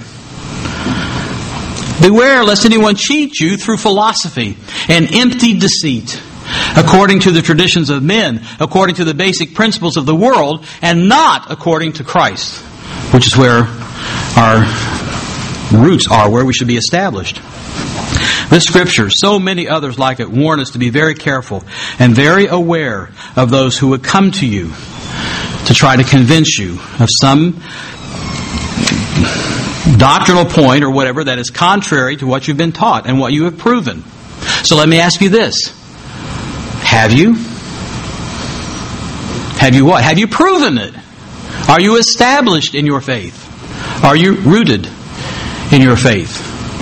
Speaker 1: Beware lest anyone cheat you through philosophy and empty deceit, according to the traditions of men, according to the basic principles of the world, and not according to Christ, which is where our roots are, where we should be established. This scripture, so many others like it, warn us to be very careful and very aware of those who would come to you to try to convince you of some doctrinal point or whatever that is contrary to what you've been taught and what you have proven. So let me ask you this. Have you? Have you what? Have you proven it? Are you established in your faith? Are you rooted in your faith?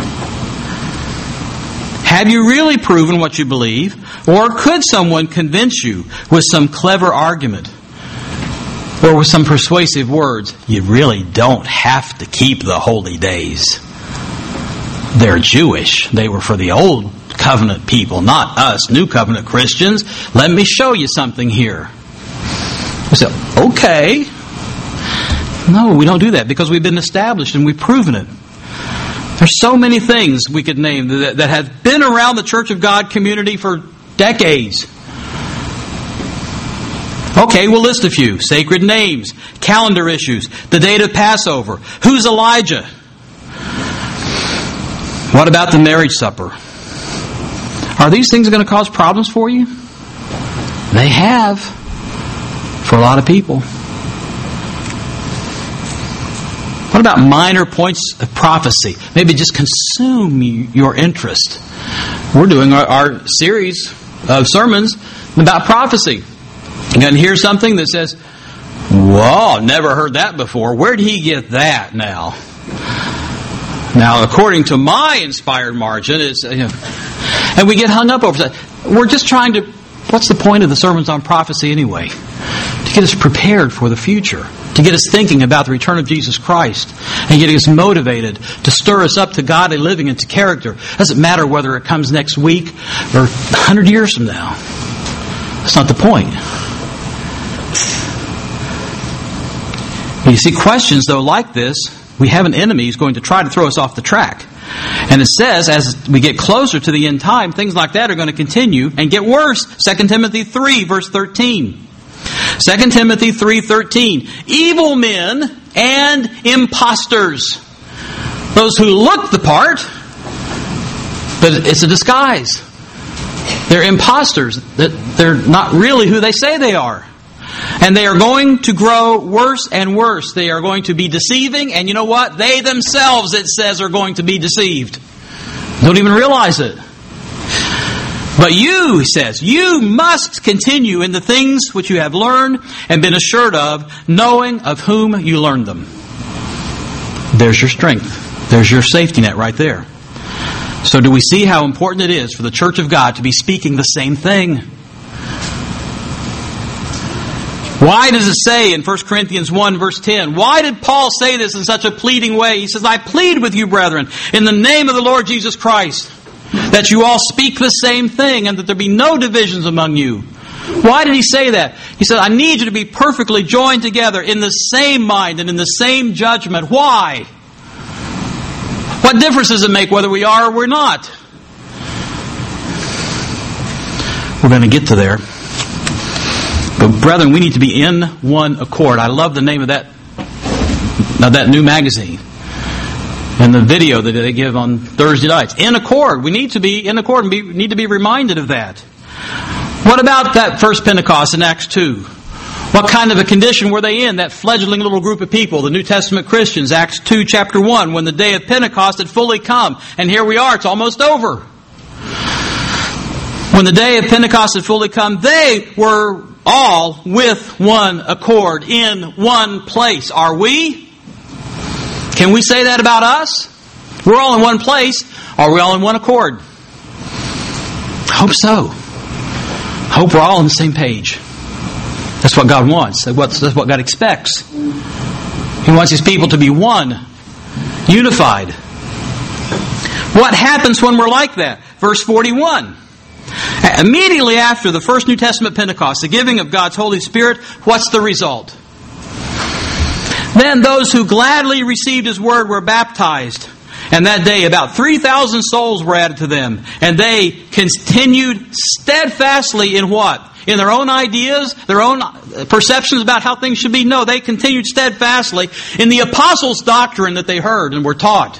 Speaker 1: Have you really proven what you believe? Or could someone convince you with some clever argument or with some persuasive words, you really don't have to keep the holy days? They're Jewish. They were for the old covenant people, not us, new covenant Christians. Let me show you something here. We say, okay. No, we don't do that because we've been established and we've proven it. There's so many things we could name that, that have been around the Church of God community for decades. Okay, we'll list a few. Sacred names, calendar issues, the date of Passover, who's Elijah? What about the marriage supper? Are these things going to cause problems for you? They have for a lot of people. What about minor points of prophecy? Maybe just consume your interest. We're doing our, our series of sermons about prophecy. You're going to hear something that says, whoa, never heard that before. Where did he get that now? Now, according to my inspired margin, it's, you know, and we get hung up over that. We're just trying to, what's the point of the sermons on prophecy anyway? To get us prepared for the future. To get us thinking about the return of Jesus Christ. And getting us motivated to stir us up to godly living and to character. It doesn't matter whether it comes next week or a hundred years from now. That's not the point. You see, questions, though, like this, we have an enemy who's going to try to throw us off the track. And it says, as we get closer to the end time, things like that are going to continue and get worse. Second Timothy three, verse thirteen. Second Timothy three thirteen. Evil men and impostors. Those who look the part, but it's a disguise. They're impostors. They're not really who they say they are. And they are going to grow worse and worse. They are going to be deceiving. And you know what? They themselves, it says, are going to be deceived. Don't even realize it. But you, he says, you must continue in the things which you have learned and been assured of, knowing of whom you learned them. There's your strength. There's your safety net right there. So do we see how important it is for the Church of God to be speaking the same thing? Why does it say in First Corinthians one, verse ten, why did Paul say this in such a pleading way? He says, I plead with you, brethren, in the name of the Lord Jesus Christ, that you all speak the same thing and that there be no divisions among you. Why did he say that? He said, I need you to be perfectly joined together in the same mind and in the same judgment. Why? What difference does it make whether we are or we're not? We're going to get to there. But brethren, we need to be in one accord. I love the name of that, of that new magazine. And the video that they give on Thursday nights. In accord. We need to be in accord and be, need to be reminded of that. What about that first Pentecost in Acts two? What kind of a condition were they in? That fledgling little group of people, the New Testament Christians. Acts two, chapter one, when the day of Pentecost had fully come. And here we are, it's almost over. When the day of Pentecost had fully come, they were all with one accord in one place. Are we? Can we say that about us? We're all in one place. Are we all in one accord? Hope so. Hope we're all on the same page. That's what God wants. That's what God expects. He wants His people to be one, unified. What happens when we're like that? Verse forty-one. Immediately after the first New Testament Pentecost, the giving of God's Holy Spirit, what's the result? Then those who gladly received His word were baptized. And that day about three thousand souls were added to them. And they continued steadfastly in what? In their own ideas, their own perceptions about how things should be? No, they continued steadfastly in the apostles' doctrine that they heard and were taught.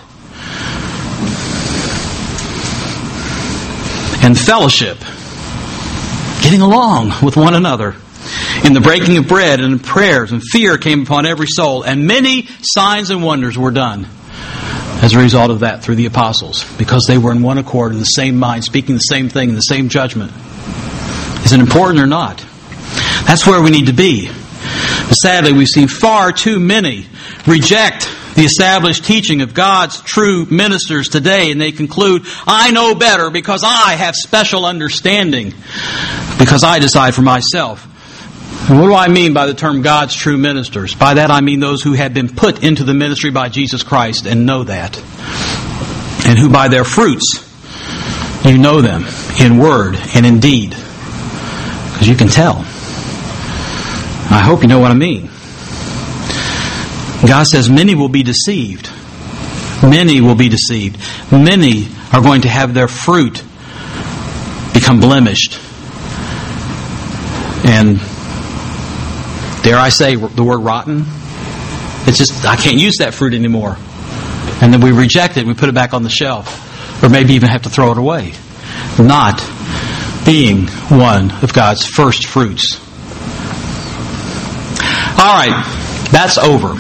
Speaker 1: And fellowship. Getting along with one another. In the breaking of bread and in prayers, and fear came upon every soul, and many signs and wonders were done. as a result of that through the apostles, because they were in one accord, in the same mind, speaking the same thing, in the same judgment. Is it important or not? That's where we need to be. But sadly, we've seen far too many reject the established teaching of God's true ministers today, and they conclude, I know better because I have special understanding, because I decide for myself. And what do I mean by the term God's true ministers? By that I mean those who have been put into the ministry by Jesus Christ and know that. And who by their fruits, you know them in word and in deed. Because you can tell. I hope you know what I mean. God says many will be deceived. Many will be deceived. Many are going to have their fruit become blemished. And dare I say the word rotten? It's just, I can't use that fruit anymore. And then we reject it and we put it back on the shelf. Or maybe even have to throw it away. Not being one of God's first fruits. Alright, that's over.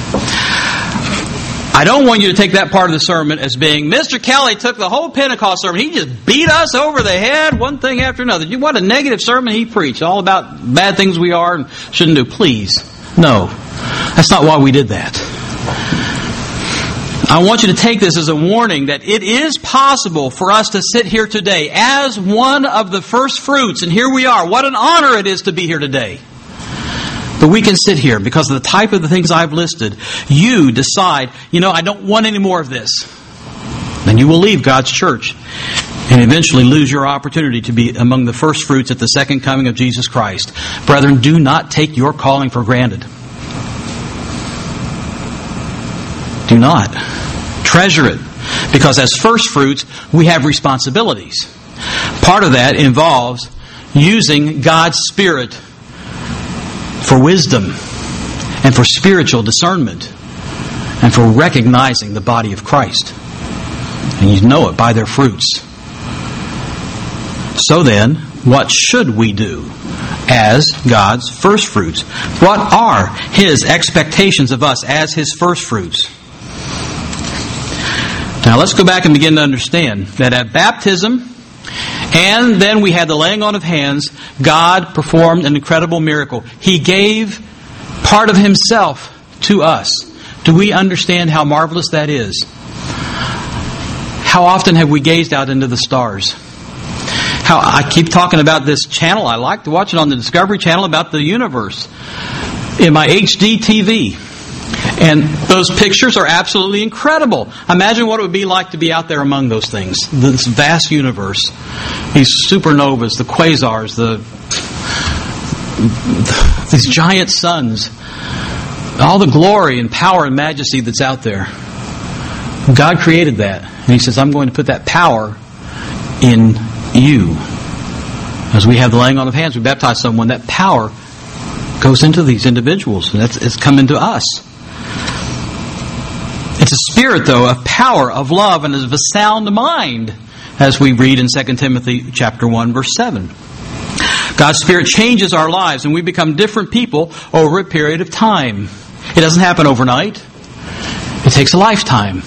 Speaker 1: I don't want you to take that part of the sermon as being, Mister Kelly took the whole Pentecost sermon, he just beat us over the head, one thing after another. What a negative sermon he preached, all about bad things we are and shouldn't do. Please, no. That's not why we did that. I want you to take this as a warning that it is possible for us to sit here today as one of the first fruits, and here we are. What an honor it is to be here today. But we can sit here because of the type of the things I've listed. You decide, you know, I don't want any more of this. Then you will leave God's church and eventually lose your opportunity to be among the first fruits at the second coming of Jesus Christ. Brethren, do not take your calling for granted. Do not. Treasure it. Because as first fruits, we have responsibilities. Part of that involves using God's Spirit for wisdom and for spiritual discernment and for recognizing the body of Christ. And you know it by their fruits. So then, what should we do as God's first fruits? What are His expectations of us as His first fruits? Now let's go back and begin to understand that at baptism, and then we had the laying on of hands, God performed an incredible miracle. He gave part of Himself to us. Do we understand how marvelous that is? How often have we gazed out into the stars? How I keep talking about this channel. I like to watch it on the Discovery Channel about the universe in my H D T V. And those pictures are absolutely incredible. Imagine what it would be like to be out there among those things. This vast universe. These supernovas, the quasars, the these giant suns. All the glory and power and majesty that's out there. God created that. And He says, I'm going to put that power in you. As we have the laying on of hands, we baptize someone, that power goes into these individuals. And that's, it's come into us. It's a spirit, though, of power, of love, and of a sound mind, as we read in Second Timothy chapter one, verse seven. God's Spirit changes our lives, and we become different people over a period of time. It doesn't happen overnight. It takes a lifetime.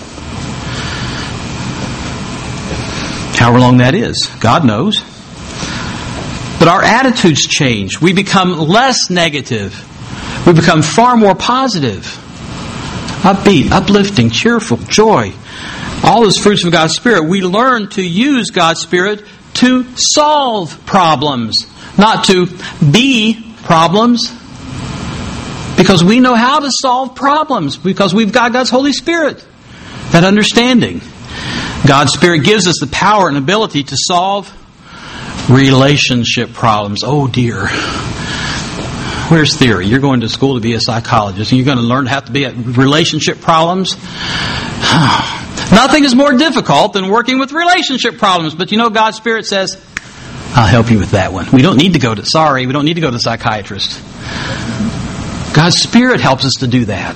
Speaker 1: However long that is, God knows. But our attitudes change. We become less negative. We become far more positive. Upbeat, uplifting, cheerful, joy. All those fruits of God's Spirit. We learn to use God's Spirit to solve problems, not to be problems. Because we know how to solve problems, because we've got God's Holy Spirit. That understanding. God's Spirit gives us the power and ability to solve relationship problems. Oh dear. Where's theory? You're going to school to be a psychologist and you're going to learn how to be at relationship problems. Nothing is more difficult than working with relationship problems. But you know, God's Spirit says, I'll help you with that one. We don't need to go to, sorry, we don't need to go to the psychiatrist. God's Spirit helps us to do that.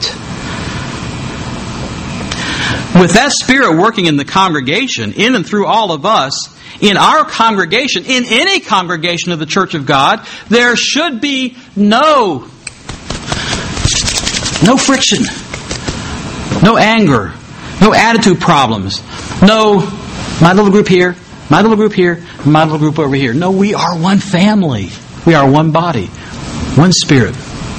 Speaker 1: With that Spirit working in the congregation, in and through all of us, in our congregation, in any congregation of the Church of God, there should be no, no friction, no anger, No attitude problems. No, my little group here, my little group here, my little group over here. No, we are one family. We are one body, one spirit.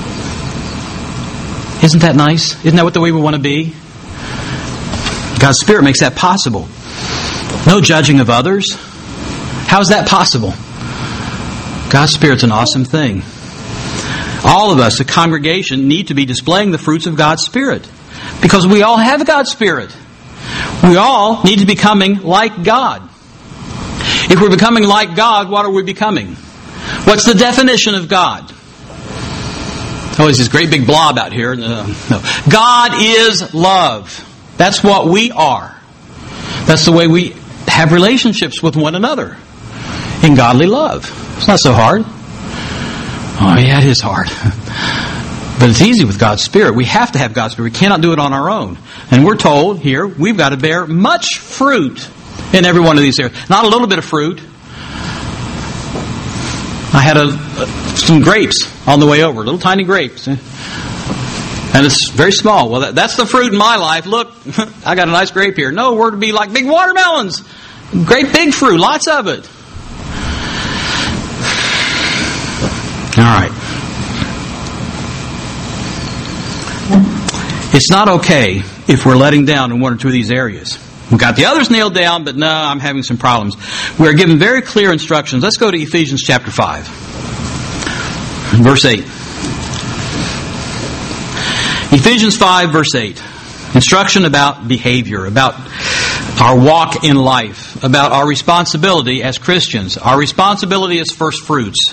Speaker 1: Isn't that nice? Isn't that what the way we want to be? God's Spirit makes that possible. No judging of others. How is that possible? God's Spirit's an awesome thing. All of us, the congregation, need to be displaying the fruits of God's Spirit. Because we all have God's Spirit. We all need to be becoming like God. If we're becoming like God, what are we becoming? What's the definition of God? Oh, there's this great big blob out here. Uh, no. God is love. That's what we are. That's the way we have relationships with one another. In godly love. It's not so hard. Oh, yeah, it is hard. But it's easy with God's Spirit. We have to have God's Spirit. We cannot do it on our own. And we're told here, we've got to bear much fruit in every one of these areas. Not a little bit of fruit. I had a, some grapes on the way over. Little tiny grapes. And it's very small. Well, that, that's the fruit in my life. Look, I got a nice grape here. No, we're to be like big watermelons. Great big fruit. Lots of it. All right. It's not okay if we're letting down in one or two of these areas. We've got the others nailed down, but no, I'm having some problems. We are given very clear instructions. Let's go to Ephesians chapter five. Verse eight. Ephesians five, verse eight. Instruction about behavior, about our walk in life, about our responsibility as Christians. Our responsibility as first fruits.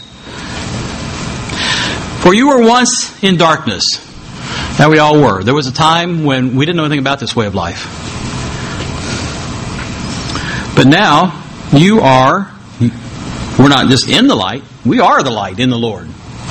Speaker 1: For you were once in darkness. That we all were. There was a time when we didn't know anything about this way of life. But now, you are, we're not just in the light, we are the light in the Lord.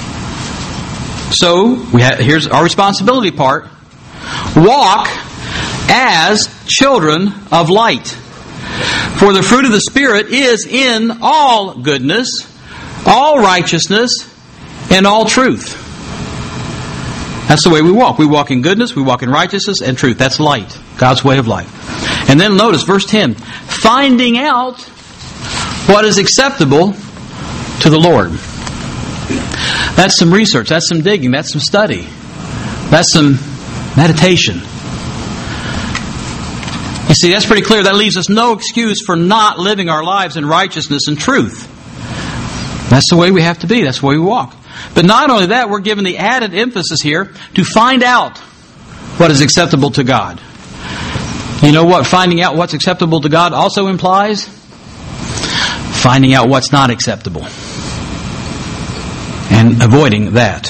Speaker 1: So, we have, here's our responsibility part. Walk as children of light. For the fruit of the Spirit is in all goodness, all righteousness, and all truth. That's the way we walk. We walk in goodness, we walk in righteousness and truth. That's light, God's way of life. And then notice verse ten. Finding out what is acceptable to the Lord. That's some research, that's some digging, that's some study. That's some meditation. You see, that's pretty clear. That leaves us no excuse for not living our lives in righteousness and truth. That's the way we have to be. That's the way we walk. But not only that, we're given the added emphasis here to find out what is acceptable to God. You know what finding out what's acceptable to God also implies? Finding out what's not acceptable. And avoiding that.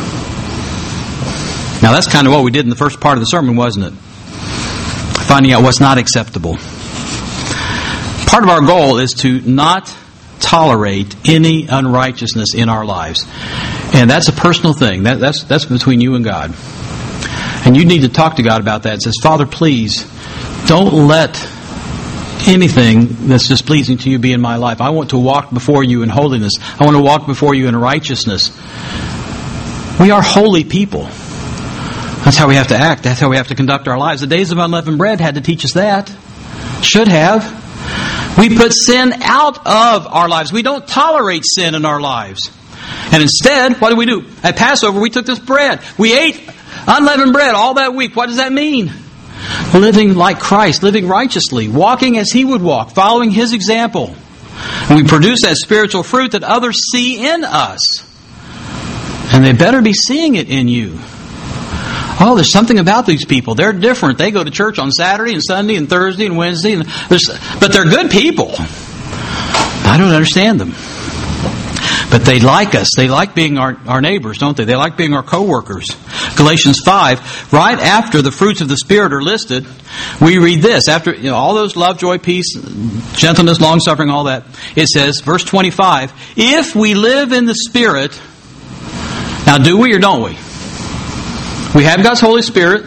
Speaker 1: Now that's kind of what we did in the first part of the sermon, wasn't it? Finding out what's not acceptable. Part of our goal is to not tolerate any unrighteousness in our lives. And that's a personal thing. That, that's, that's between you and God. And you need to talk to God about that. It says, Father, please, don't let anything that's displeasing to you be in my life. I want to walk before you in holiness. I want to walk before you in righteousness. We are holy people. That's how we have to act. That's how we have to conduct our lives. The days of unleavened bread had to teach us that. Should have. We put sin out of our lives. We don't tolerate sin in our lives. And instead, what do we do? At Passover, we took this bread. We ate unleavened bread all that week. What does that mean? Living like Christ, living righteously, walking as He would walk, following His example. And we produce that spiritual fruit that others see in us. And they better be seeing it in you. Oh, there's something about these people. They're different. They go to church on Saturday and Sunday and Thursday and Wednesday. And but they're good people. I don't understand them. But they like us. They like being our, our neighbors, don't they? They like being our co-workers. Galatians five, right after the fruits of the Spirit are listed, we read this. After you know, all those love, joy, peace, gentleness, long-suffering, all that, it says, verse twenty-five, if we live in the Spirit, now do we or don't we? We have God's Holy Spirit.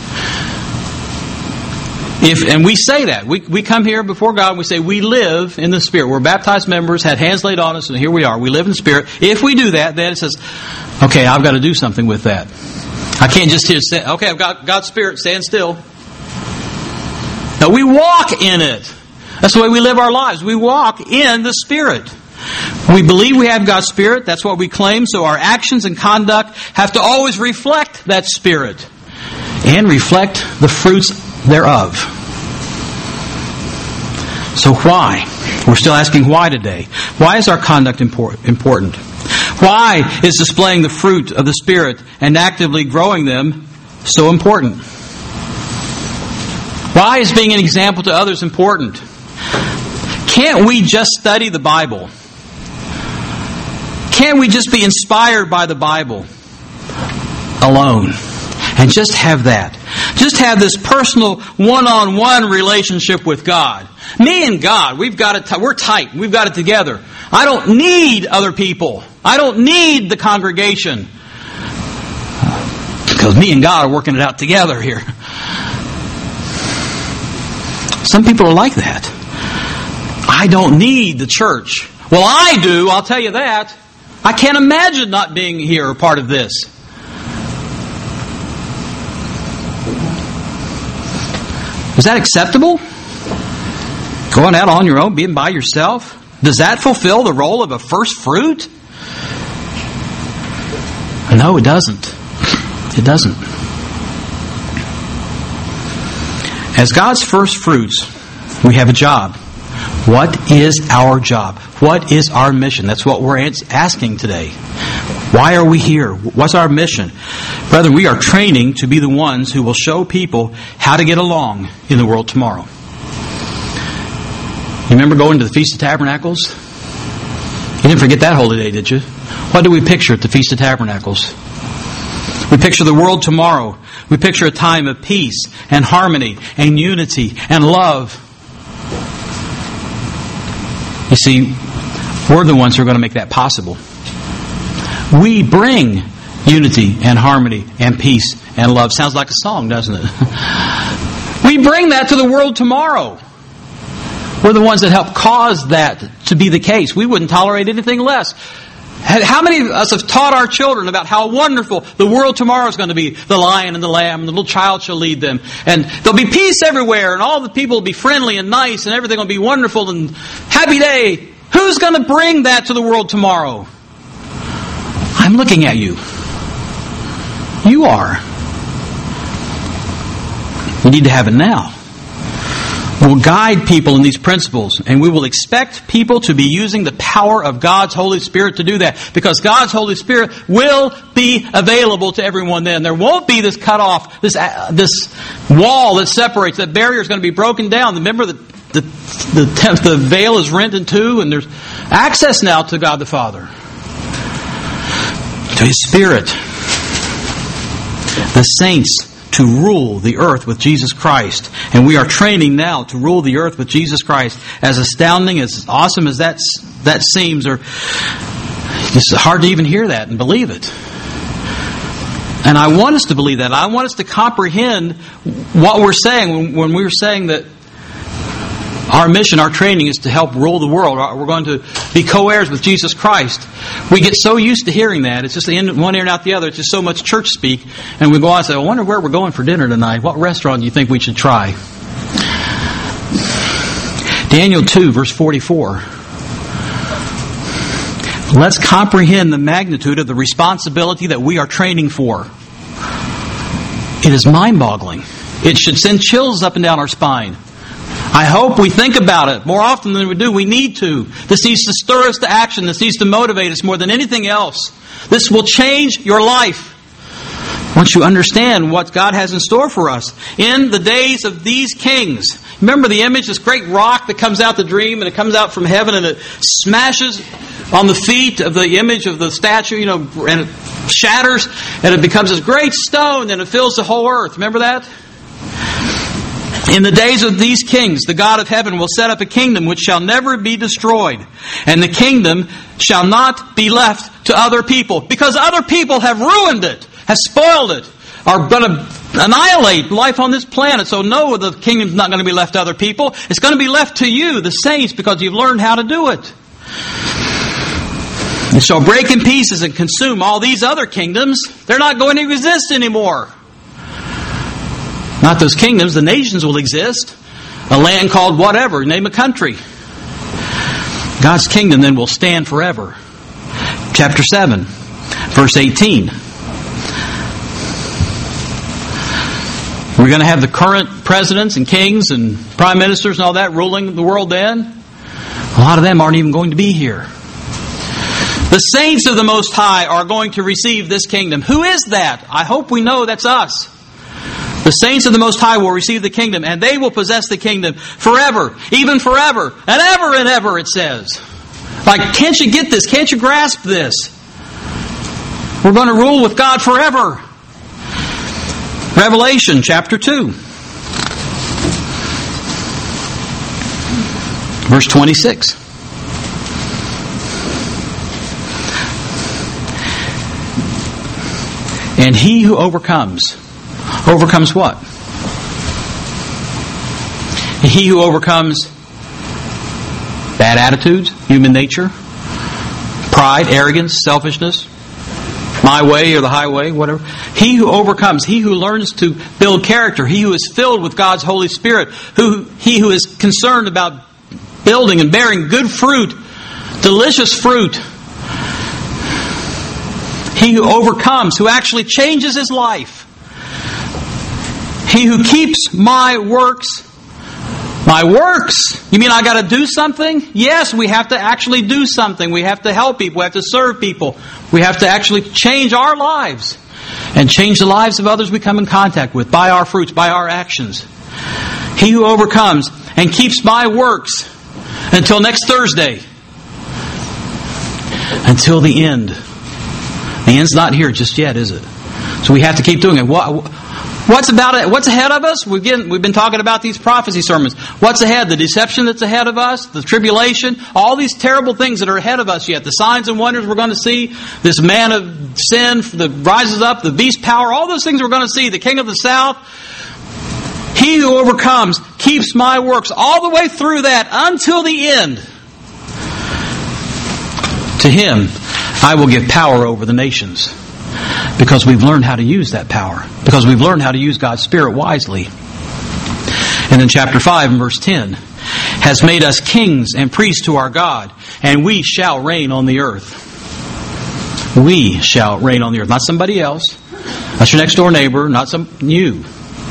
Speaker 1: If and we say that. We we come here before God and we say we live in the Spirit. We're baptized members, had hands laid on us, and here we are. We live in the Spirit. If we do that, then it says, okay, I've got to do something with that. I can't just here say, okay, I've got God's Spirit, stand still. Now, we walk in it. That's the way we live our lives. We walk in the Spirit. We believe we have God's Spirit. That's what we claim. So our actions and conduct have to always reflect that Spirit and reflect the fruits thereof. So why? We're still asking why today. Why is our conduct important? Why is displaying the fruit of the Spirit and actively growing them so important? Why is being an example to others important? Can't we just study the Bible? Can't we just be inspired by the Bible alone? And just have that. Just have this personal one-on-one relationship with God. Me and God, we've got it. T- we're tight. We've got it together. I don't need other people. I don't need the congregation. Because me and God are working it out together here. Some people are like that. I don't need the church. Well, I do. I'll tell you that. I can't imagine not being here or part of this. Is that acceptable? Going out on your own, being by yourself? Does that fulfill the role of a first fruit? No, it doesn't. It doesn't. As God's first fruits, we have a job. What is our job? What is our mission? That's what we're asking today. Why are we here? What's our mission? Brethren, we are training to be the ones who will show people how to get along in the world tomorrow. You remember going to the Feast of Tabernacles? You didn't forget that holy day, did you? What do we picture at the Feast of Tabernacles? We picture the world tomorrow. We picture a time of peace and harmony and unity and love. You see, we're the ones who are going to make that possible. We bring unity and harmony and peace and love. Sounds like a song, doesn't it? We bring that to the world tomorrow. We're the ones that help cause that to be the case. We wouldn't tolerate anything less. How many of us have taught our children about how wonderful the world tomorrow is going to be? The lion and the lamb, and the little child shall lead them. And there'll be peace everywhere, and all the people will be friendly and nice, and everything will be wonderful and happy day. Who's going to bring that to the world tomorrow? I'm looking at you. You are. We need to have it now. We'll guide people in these principles, and we will expect people to be using the power of God's Holy Spirit to do that, because God's Holy Spirit will be available to everyone then. There won't be this cutoff, this uh, this wall that separates. That barrier is going to be broken down. Remember, the the the, the veil is rent in two, and there's access now to God the Father, to His Spirit, the saints, to rule the earth with Jesus Christ. And we are training now to rule the earth with Jesus Christ. As astounding, as awesome as that, that seems, or it's hard to even hear that and believe it. And I want us to believe that. I want us to comprehend what we're saying when, when we're saying that our mission, our training is to help rule the world. We're going to be co-heirs with Jesus Christ. We get so used to hearing that. It's just in one ear and out the other. It's just so much church speak. And we go on and say, I wonder where we're going for dinner tonight. What restaurant do you think we should try? Daniel two, verse forty-four. Let's comprehend the magnitude of the responsibility that we are training for. It is mind-boggling. It should send chills up and down our spine. I hope we think about it more often than we do. We need to. This needs to stir us to action. This needs to motivate us more than anything else. This will change your life once you understand what God has in store for us. In the days of these kings. Remember the image, this great rock that comes out the dream, and it comes out from heaven and it smashes on the feet of the image of the statue, you know, and it shatters, and it becomes this great stone, and it fills the whole earth. Remember that? In the days of these kings, the God of heaven will set up a kingdom which shall never be destroyed. And the kingdom shall not be left to other people. Because other people have ruined it, have spoiled it, are going to annihilate life on this planet. So no, the kingdom's not going to be left to other people. It's going to be left to you, the saints, because you've learned how to do it. It shall break in pieces and consume all these other kingdoms. They're not going to exist anymore. Not those kingdoms, the nations will exist. a land called whatever, name a country. God's kingdom then will stand forever. Chapter seven, verse eighteen. We're going to have the current presidents and kings and prime ministers and all that ruling the world then. A lot of them aren't even going to be here. The saints of the Most High are going to receive this kingdom. Who is that? I hope we know that's us. The saints of the Most High will receive the kingdom, and they will possess the kingdom forever, even forever, and ever and ever, it says. Like, can't you get this? Can't you grasp this? We're going to rule with God forever. Revelation chapter two. Verse twenty-six. And he who overcomes, overcomes what? He who overcomes bad attitudes, human nature, pride, arrogance, selfishness, my way or the highway, whatever. He who overcomes, he who learns to build character, he who is filled with God's Holy Spirit, who he who is concerned about building and bearing good fruit, delicious fruit. He who overcomes, who actually changes his life. He who keeps my works. My works? You mean I got to do something? Yes, we have to actually do something. We have to help people. We have to serve people. We have to actually change our lives and change the lives of others we come in contact with by our fruits, by our actions. He who overcomes and keeps my works until next Thursday. Until the end. The end's not here just yet, is it? So we have to keep doing it. What... What's about it? What's ahead of us? We've been, we've been talking about these prophecy sermons. What's ahead? The deception that's ahead of us, the tribulation, all these terrible things that are ahead of us yet. The signs and wonders we're going to see. This man of sin that rises up, the beast power, all those things we're going to see. The king of the south. He who overcomes keeps my works all the way through that until the end. To him I will give power over the nations. Because we've learned how to use that power. Because we've learned how to use God's Spirit wisely. And in chapter five and verse ten, has made us kings and priests to our God, and we shall reign on the earth. We shall reign on the earth. Not somebody else. Not your next door neighbor. Not some you.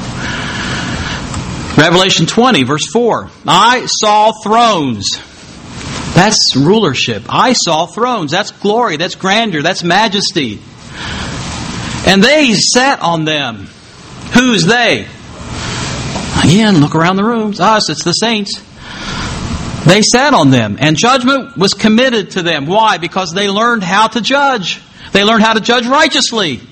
Speaker 1: Revelation twenty, verse four. I saw thrones. That's rulership. I saw thrones. That's glory. That's grandeur. That's majesty. And they sat on them. Who's they? Again, look around the rooms. Us, it's the saints. They sat on them. And judgment was committed to them. Why? Because they learned how to judge. They learned how to judge righteously.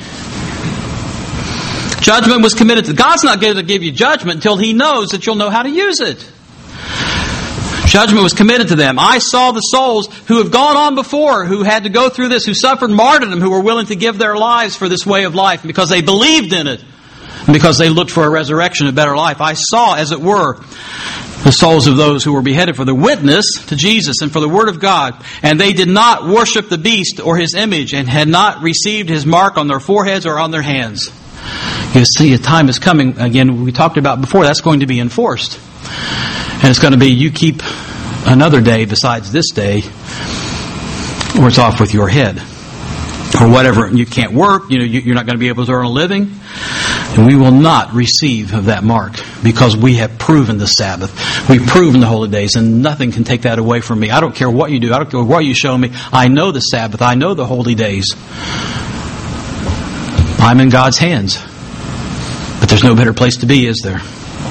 Speaker 1: Judgment was committed to them. God's not going to give you judgment until He knows that you'll know how to use it. Judgment was committed to them. I saw the souls who have gone on before, who had to go through this, who suffered martyrdom, who were willing to give their lives for this way of life because they believed in it, and because they looked for a resurrection, a better life. I saw, as it were, the souls of those who were beheaded for the witness to Jesus and for the Word of God. And they did not worship the beast or his image, and had not received his mark on their foreheads or on their hands. You see, a time is coming, again, we talked about before, that's going to be enforced. And it's going to be, you keep another day besides this day, or it's off with your head. Or whatever, you can't work, you know, you're not going to be able to earn a living. And we will not receive of that mark, because we have proven the Sabbath. We've proven the holy days, and nothing can take that away from me. I don't care what you do. I don't care what you show me. I know the Sabbath. I know the holy days. I'm in God's hands. But there's no better place to be, is there?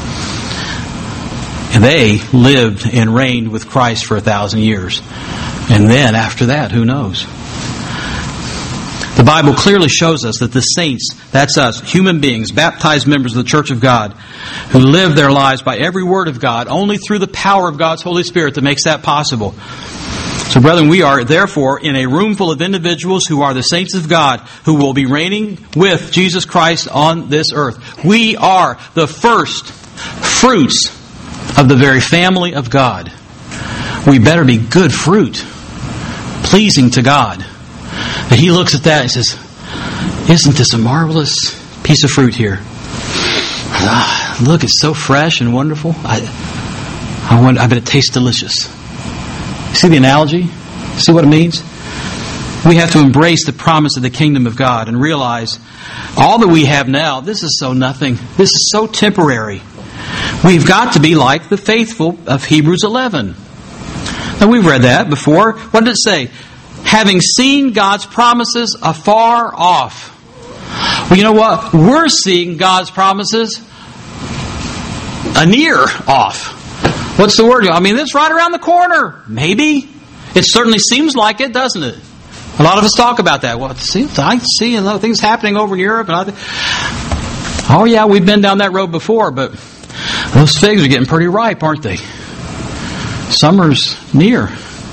Speaker 1: And they lived and reigned with Christ for a thousand years. And then after that, who knows? The Bible clearly shows us that the saints, that's us, human beings, baptized members of the Church of God, who live their lives by every word of God, only through the power of God's Holy Spirit that makes that possible. So, brethren, we are therefore in a room full of individuals who are the saints of God, who will be reigning with Jesus Christ on this earth. We are the first fruits of the very family of God. We better be good fruit, pleasing to God. That He looks at that and says, isn't this a marvelous piece of fruit here? Ah, look, it's so fresh and wonderful. I, I, wonder, I bet it tastes delicious. See the analogy? See what it means? We have to embrace the promise of the kingdom of God and realize all that we have now, this is so nothing. This is so temporary. We've got to be like the faithful of Hebrews eleven. Now, we've read that before. What did it say? Having seen God's promises afar off. Well, you know what? We're seeing God's promises a near off. What's the word? I mean, it's right around the corner. Maybe. It certainly seems like it, doesn't it? A lot of us talk about that. Well, see, I see a lot of things happening over in Europe. And I th- oh, yeah, we've been down that road before, but those figs are getting pretty ripe, aren't they? Summer's near.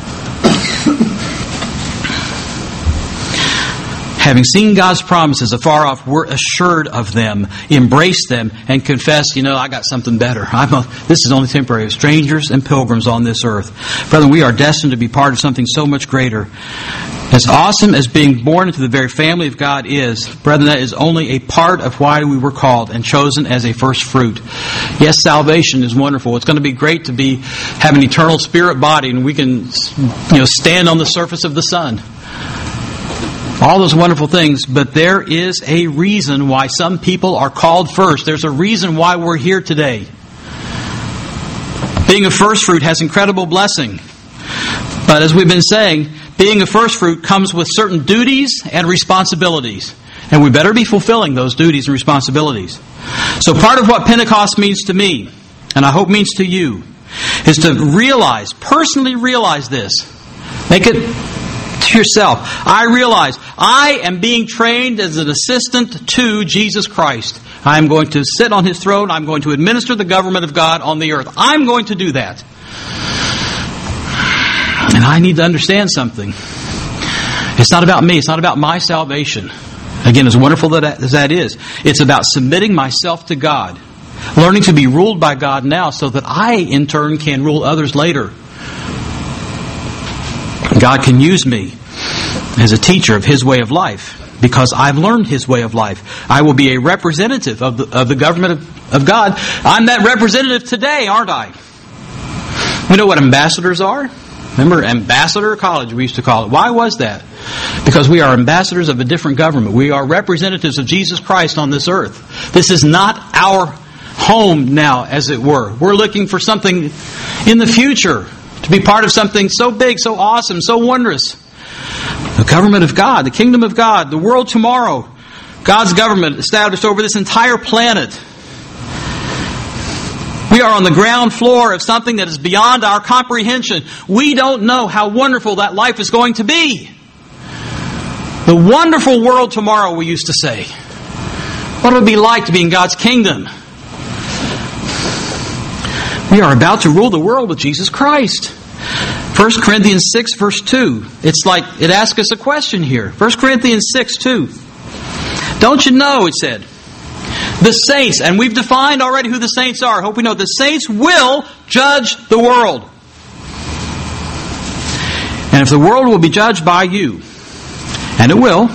Speaker 1: Having seen God's promises afar off, we're assured of them, embrace them, and confess, you know, I got something better. I'm a, this is only temporary. Strangers and pilgrims on this earth. Brethren, we are destined to be part of something so much greater. As awesome as being born into the very family of God is, brethren, that is only a part of why we were called and chosen as a first fruit. Yes, salvation is wonderful. It's going to be great to be have an eternal spirit body, and we can, you know, stand on the surface of the sun. All those wonderful things, but there is a reason why some people are called first. There's a reason why we're here today. Being a first fruit has incredible blessing. But as we've been saying, being a first fruit comes with certain duties and responsibilities. And we better be fulfilling those duties and responsibilities. So part of what Pentecost means to me, and I hope means to you, is to realize, personally realize this. Make it to yourself. I realize I am being trained as an assistant to Jesus Christ. I am going to sit on His throne. I'm going to administer the government of God on the earth. I'm going to do that. And I need to understand something. It's not about me. It's not about my salvation. Again, as wonderful as that is, it's about submitting myself to God. Learning to be ruled by God now so that I, in turn, can rule others later. God can use me as a teacher of His way of life because I've learned His way of life. I will be a representative of the, of the government of, of God. I'm that representative today, aren't I? You know what ambassadors are? Remember, ambassador college, we used to call it. Why was that? Because we are ambassadors of a different government. We are representatives of Jesus Christ on this earth. This is not our home now, as it were. We're looking for something in the future. To be part of something so big, so awesome, so wondrous. The government of God, the kingdom of God, the world tomorrow. God's government established over this entire planet. We are on the ground floor of something that is beyond our comprehension. We don't know how wonderful that life is going to be. The wonderful world tomorrow, we used to say. What it would be like to be in God's kingdom. We are about to rule the world with Jesus Christ. First Corinthians six, verse two. It's like, it asks us a question here. First Corinthians six, two. Don't you know, it said, the saints, and we've defined already who the saints are. I hope we know. The saints will judge the world. And if the world will be judged by you, and it will,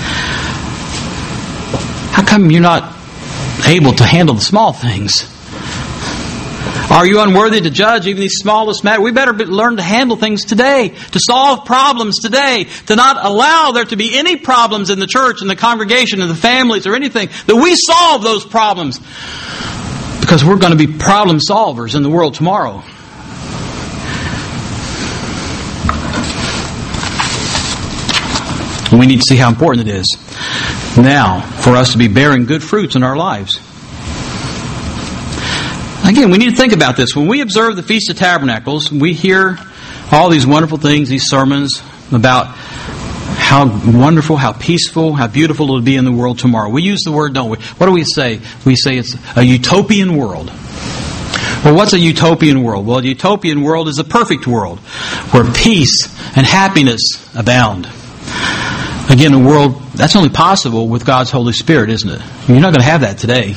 Speaker 1: how come you're not able to handle the small things? Are you unworthy to judge even these smallest matters? We better be, learn to handle things today, to solve problems today, to not allow there to be any problems in the church, in the congregation, in the families, or anything, that we solve those problems. Because we're going to be problem solvers in the world tomorrow. We need to see how important it is now for us to be bearing good fruits in our lives. Again, we need to think about this. When we observe the Feast of Tabernacles, we hear all these wonderful things, these sermons about how wonderful, how peaceful, how beautiful it will be in the world tomorrow. We use the word, don't we? What do we say? We say it's a utopian world. Well, what's a utopian world? Well, a utopian world is a perfect world where peace and happiness abound. Again, a world that's only possible with God's Holy Spirit, isn't it? You're not going to have that today.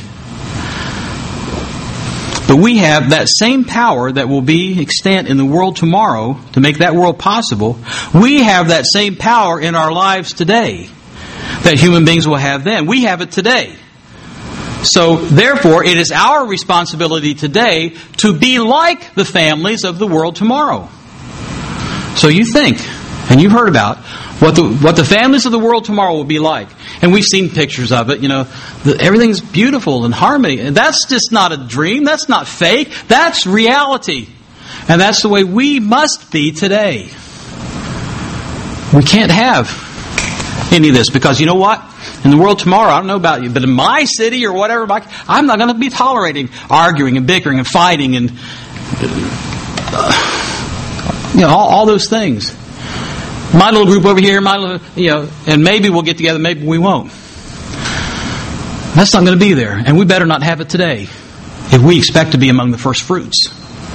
Speaker 1: But we have that same power that will be extant in the world tomorrow to make that world possible. We have that same power in our lives today that human beings will have then. We have it today. So, therefore, it is our responsibility today to be like the families of the world tomorrow. So you think, and you've heard about, what the what the families of the world tomorrow will be like. And we've seen pictures of it. You know, the, everything's beautiful and harmony. And that's just not a dream. That's not fake. That's reality. And that's the way we must be today. We can't have any of this because you know what? In the world tomorrow, I don't know about you, but in my city or whatever, I'm not going to be tolerating arguing and bickering and fighting and uh, you know all, all those things. My little group over here, my little, you know, and maybe we'll get together, maybe we won't. That's not going to be there, and we better not have it today if we expect to be among the first fruits.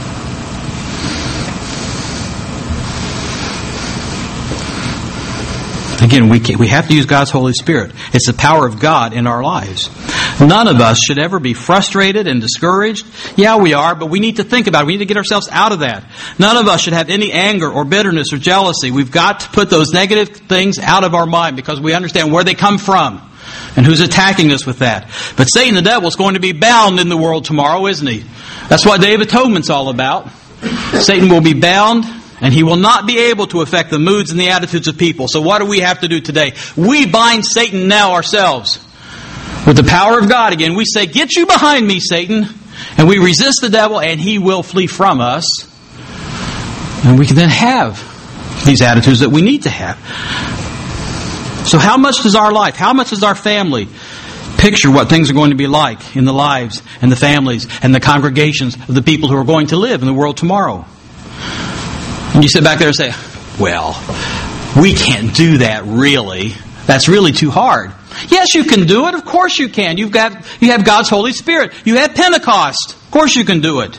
Speaker 1: Again, we can, we have to use God's Holy Spirit. It's the power of God in our lives. None of us should ever be frustrated and discouraged. Yeah, we are, but we need to think about it. We need to get ourselves out of that. None of us should have any anger or bitterness or jealousy. We've got to put those negative things out of our mind because we understand where they come from and who's attacking us with that. But Satan, the devil, is going to be bound in the world tomorrow, isn't he? That's what Day of Atonement's all about. Satan will be bound, and he will not be able to affect the moods and the attitudes of people. So what do we have to do today? We bind Satan now ourselves. With the power of God again, we say, "Get you behind me, Satan." And we resist the devil, and he will flee from us. And we can then have these attitudes that we need to have. So how much does our life, how much does our family picture what things are going to be like in the lives and the families and the congregations of the people who are going to live in the world tomorrow? And you sit back there and say, well, we can't do that really. That's really too hard. Yes, you can do it. Of course you can. You've got, you have God's Holy Spirit. You have Pentecost. Of course you can do it.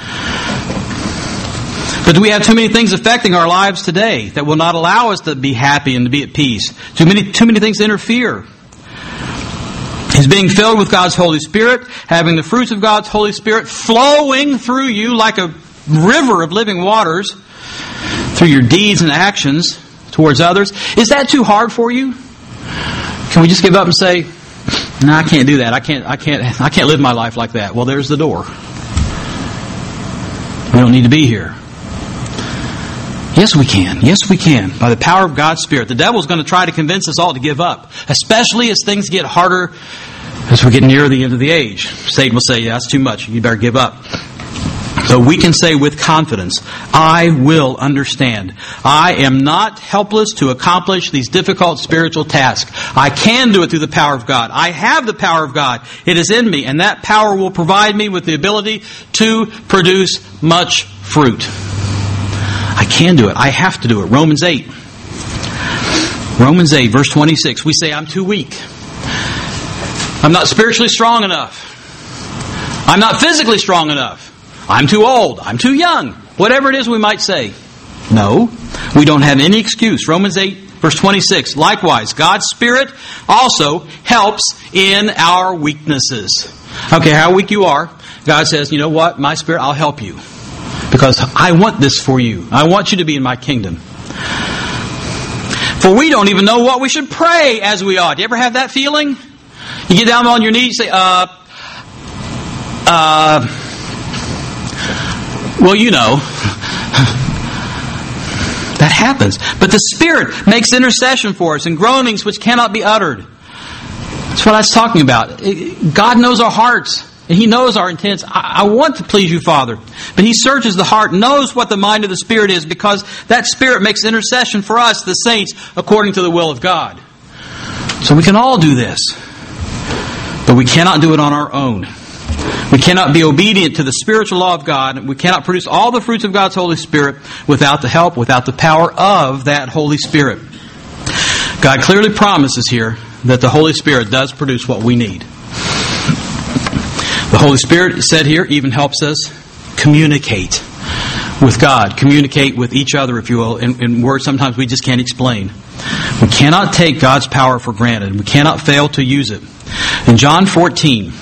Speaker 1: But do we have too many things affecting our lives today that will not allow us to be happy and to be at peace? Too many, too many things interfere. Is being filled with God's Holy Spirit, having the fruits of God's Holy Spirit flowing through you like a river of living waters, through your deeds and actions towards others. Is that too hard for you? Can we just give up and say, "No, I can't do that. I can't. I can't. I can't live my life like that." Well, there's the door. We don't need to be here. Yes, we can. Yes, we can. By the power of God's Spirit. The devil's going to try to convince us all to give up, especially as things get harder as we get nearer the end of the age. Satan will say, "Yeah, that's too much. You better give up." So we can say with confidence, "I will understand. I am not helpless to accomplish these difficult spiritual tasks. I can do it through the power of God. I have the power of God. It is in me, and that power will provide me with the ability to produce much fruit. I can do it. I have to do it." Romans eight. Romans eight, verse twenty-six. We say, "I'm too weak. I'm not spiritually strong enough. I'm not physically strong enough. I'm too old. I'm too young." Whatever it is we might say. No, we don't have any excuse. Romans eight, verse twenty-six. "Likewise, God's Spirit also helps in our weaknesses." Okay, how weak you are, God says, "You know what? My Spirit, I'll help you. Because I want this for you. I want you to be in my kingdom." For we don't even know what we should pray as we ought. You ever have that feeling? You get down on your knees, you say, uh, uh, well, you know. That happens. But the Spirit makes intercession for us in groanings which cannot be uttered. That's what I was talking about. God knows our hearts. And He knows our intents. I, I want to please you, Father. But He searches the heart, knows what the mind of the Spirit is, because that Spirit makes intercession for us, the saints, according to the will of God. So we can all do this. But we cannot do it on our own. We cannot be obedient to the spiritual law of God. We cannot produce all the fruits of God's Holy Spirit without the help, without the power of that Holy Spirit. God clearly promises here that the Holy Spirit does produce what we need. The Holy Spirit, said here, even helps us communicate with God, communicate with each other, if you will, in, in words sometimes we just can't explain. We cannot take God's power for granted. We cannot fail to use it. In John fourteen,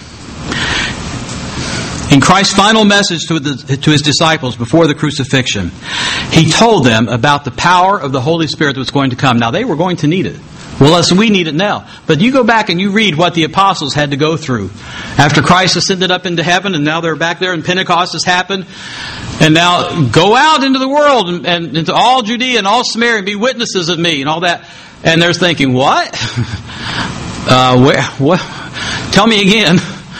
Speaker 1: in Christ's final message to, the, to His disciples before the crucifixion, He told them about the power of the Holy Spirit that was going to come. Now, they were going to need it. Well, listen, we need it now. But you go back and you read what the apostles had to go through. After Christ ascended up into heaven, and now they're back there, and Pentecost has happened. And now go out into the world and, and into all Judea and all Samaria and be witnesses of me and all that. And they're thinking, what? uh, where? What? Tell me again.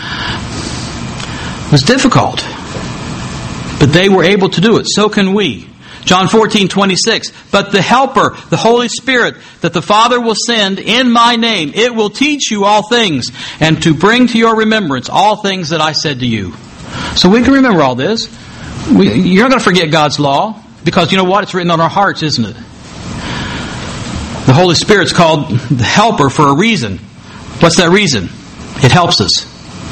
Speaker 1: It was difficult. But they were able to do it. So can we. John fourteen twenty-six. But the Helper, the Holy Spirit, that the Father will send in my name, it will teach you all things, and to bring to your remembrance all things that I said to you. So we can remember all this. We, you're not going to forget God's law, because you know what? It's written on our hearts, isn't it? The Holy Spirit's called the Helper for a reason. What's that reason? It helps us.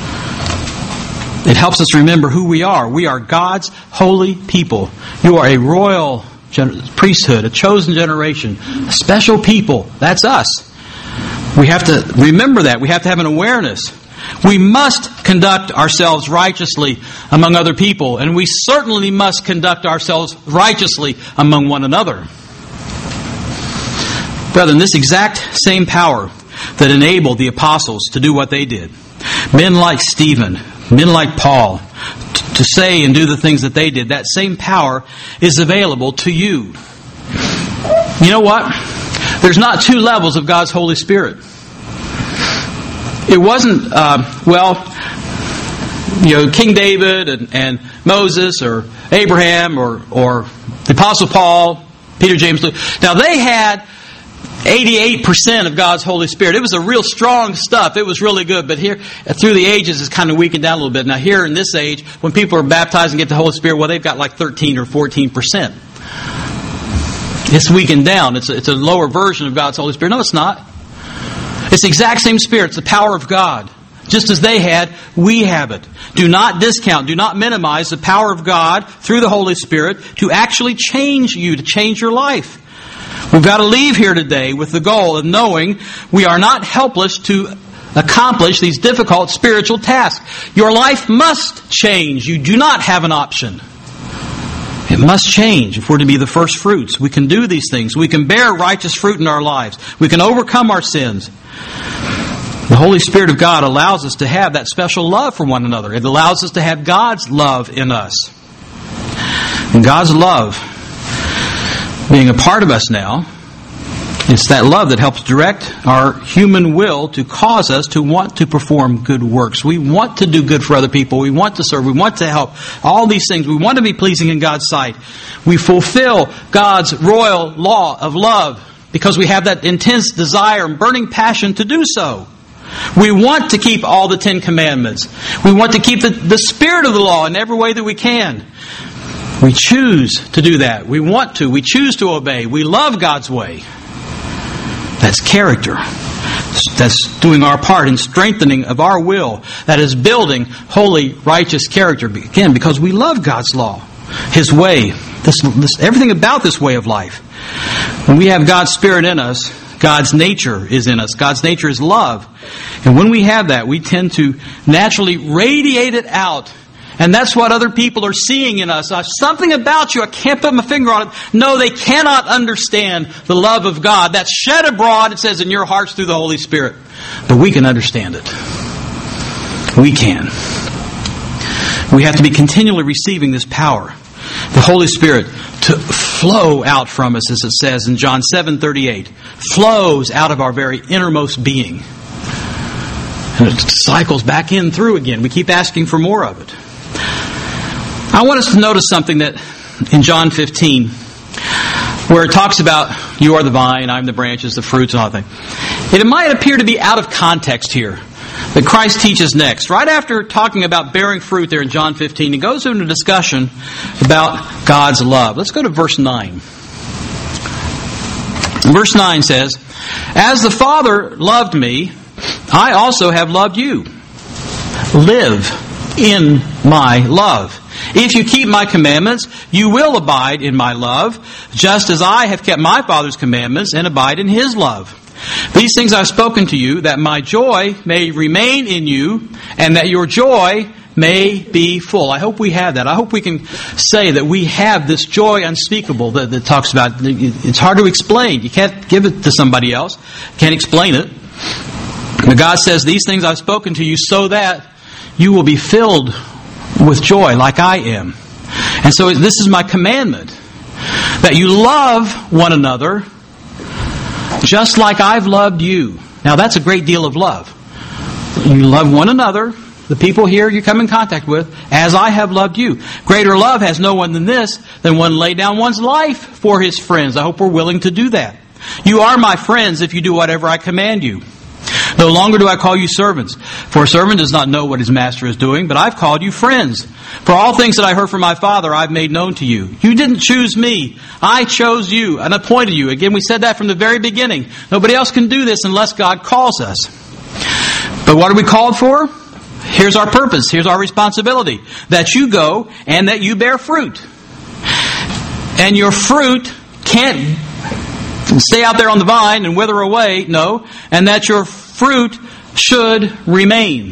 Speaker 1: It helps us remember who we are. We are God's holy people. You are a royal priesthood, a chosen generation, a special people. That's us. We have to remember that. We have to have an awareness. We must conduct ourselves righteously among other people, and we certainly must conduct ourselves righteously among one another. Brethren, this exact same power that enabled the apostles to do what they did, men like Stephen, men like Paul, t- to say and do the things that they did, that same power is available to you. You know what? There's not two levels of God's Holy Spirit. It wasn't, uh, well, you know, King David and, and Moses or Abraham or, or the Apostle Paul, Peter, James, Luke. Now they had eighty-eight percent of God's Holy Spirit. It was a real strong stuff. It was really good. But here, through the ages, it's kind of weakened down a little bit. Now here in this age, when people are baptized and get the Holy Spirit, well, they've got like thirteen or fourteen percent. It's weakened down. It's a, it's a lower version of God's Holy Spirit. No, it's not. It's the exact same Spirit. It's the power of God. Just as they had, we have it. Do not discount, do not minimize the power of God through the Holy Spirit to actually change you, to change your life. We've got to leave here today with the goal of knowing we are not helpless to accomplish these difficult spiritual tasks. Your life must change. You do not have an option. It must change if we're to be the first fruits. We can do these things. We can bear righteous fruit in our lives. We can overcome our sins. The Holy Spirit of God allows us to have that special love for one another. It allows us to have God's love in us. And God's love being a part of us now, it's that love that helps direct our human will to cause us to want to perform good works. We want to do good for other people. We want to serve. We want to help. All these things. We want to be pleasing in God's sight. We fulfill God's royal law of love because we have that intense desire and burning passion to do so. We want to keep all the Ten Commandments. We want to keep the, the spirit of the law in every way that we can. We choose to do that. We want to. We choose to obey. We love God's way. That's character. That's doing our part in strengthening of our will. That is building holy, righteous character. Again, because we love God's law, His way, this, this, everything about this way of life. When we have God's Spirit in us, God's nature is in us. God's nature is love. And when we have that, we tend to naturally radiate it out. And that's what other people are seeing in us. Uh, something about you, I can't put my finger on it. No, they cannot understand the love of God that's shed abroad, it says, in your hearts through the Holy Spirit. But we can understand it. We can. We have to be continually receiving this power, the Holy Spirit, to flow out from us, as it says in John seven thirty-eight. Flows out of our very innermost being. And it cycles back in through again. We keep asking for more of it. I want us to notice something that in John fifteen, where it talks about you are the vine, I'm the branches, the fruits, and all that thing. It might appear to be out of context here that Christ teaches next. Right after talking about bearing fruit there in John fifteen, he goes into a discussion about God's love. Let's go to verse nine. Verse nine says, "As the Father loved me, I also have loved you. Live in my love. If you keep my commandments, you will abide in my love, just as I have kept my Father's commandments and abide in His love. These things I've spoken to you, that my joy may remain in you, and that your joy may be full. I hope we have that. I hope we can say that we have this joy unspeakable that, that talks about. It's hard to explain. You can't give it to somebody else. Can't explain it. But God says, these things I've spoken to you so that you will be filled with joy like I am. And so this is my commandment, that you love one another just like I've loved you. Now that's a great deal of love. You love one another, the people here you come in contact with, as I have loved you. Greater love has no one than this, than one lay down one's life for his friends. I hope we're willing to do that. You are my friends if you do whatever I command you. No longer do I call you servants, for a servant does not know what his master is doing, but I've called you friends. For all things that I heard from my Father I've made known to you. You didn't choose me. I chose you and appointed you. Again, we said that from the very beginning. Nobody else can do this unless God calls us. But what are we called for? Here's our purpose. Here's our responsibility. That you go and that you bear fruit. And your fruit can't stay out there on the vine and wither away. No. And that your fruit should remain.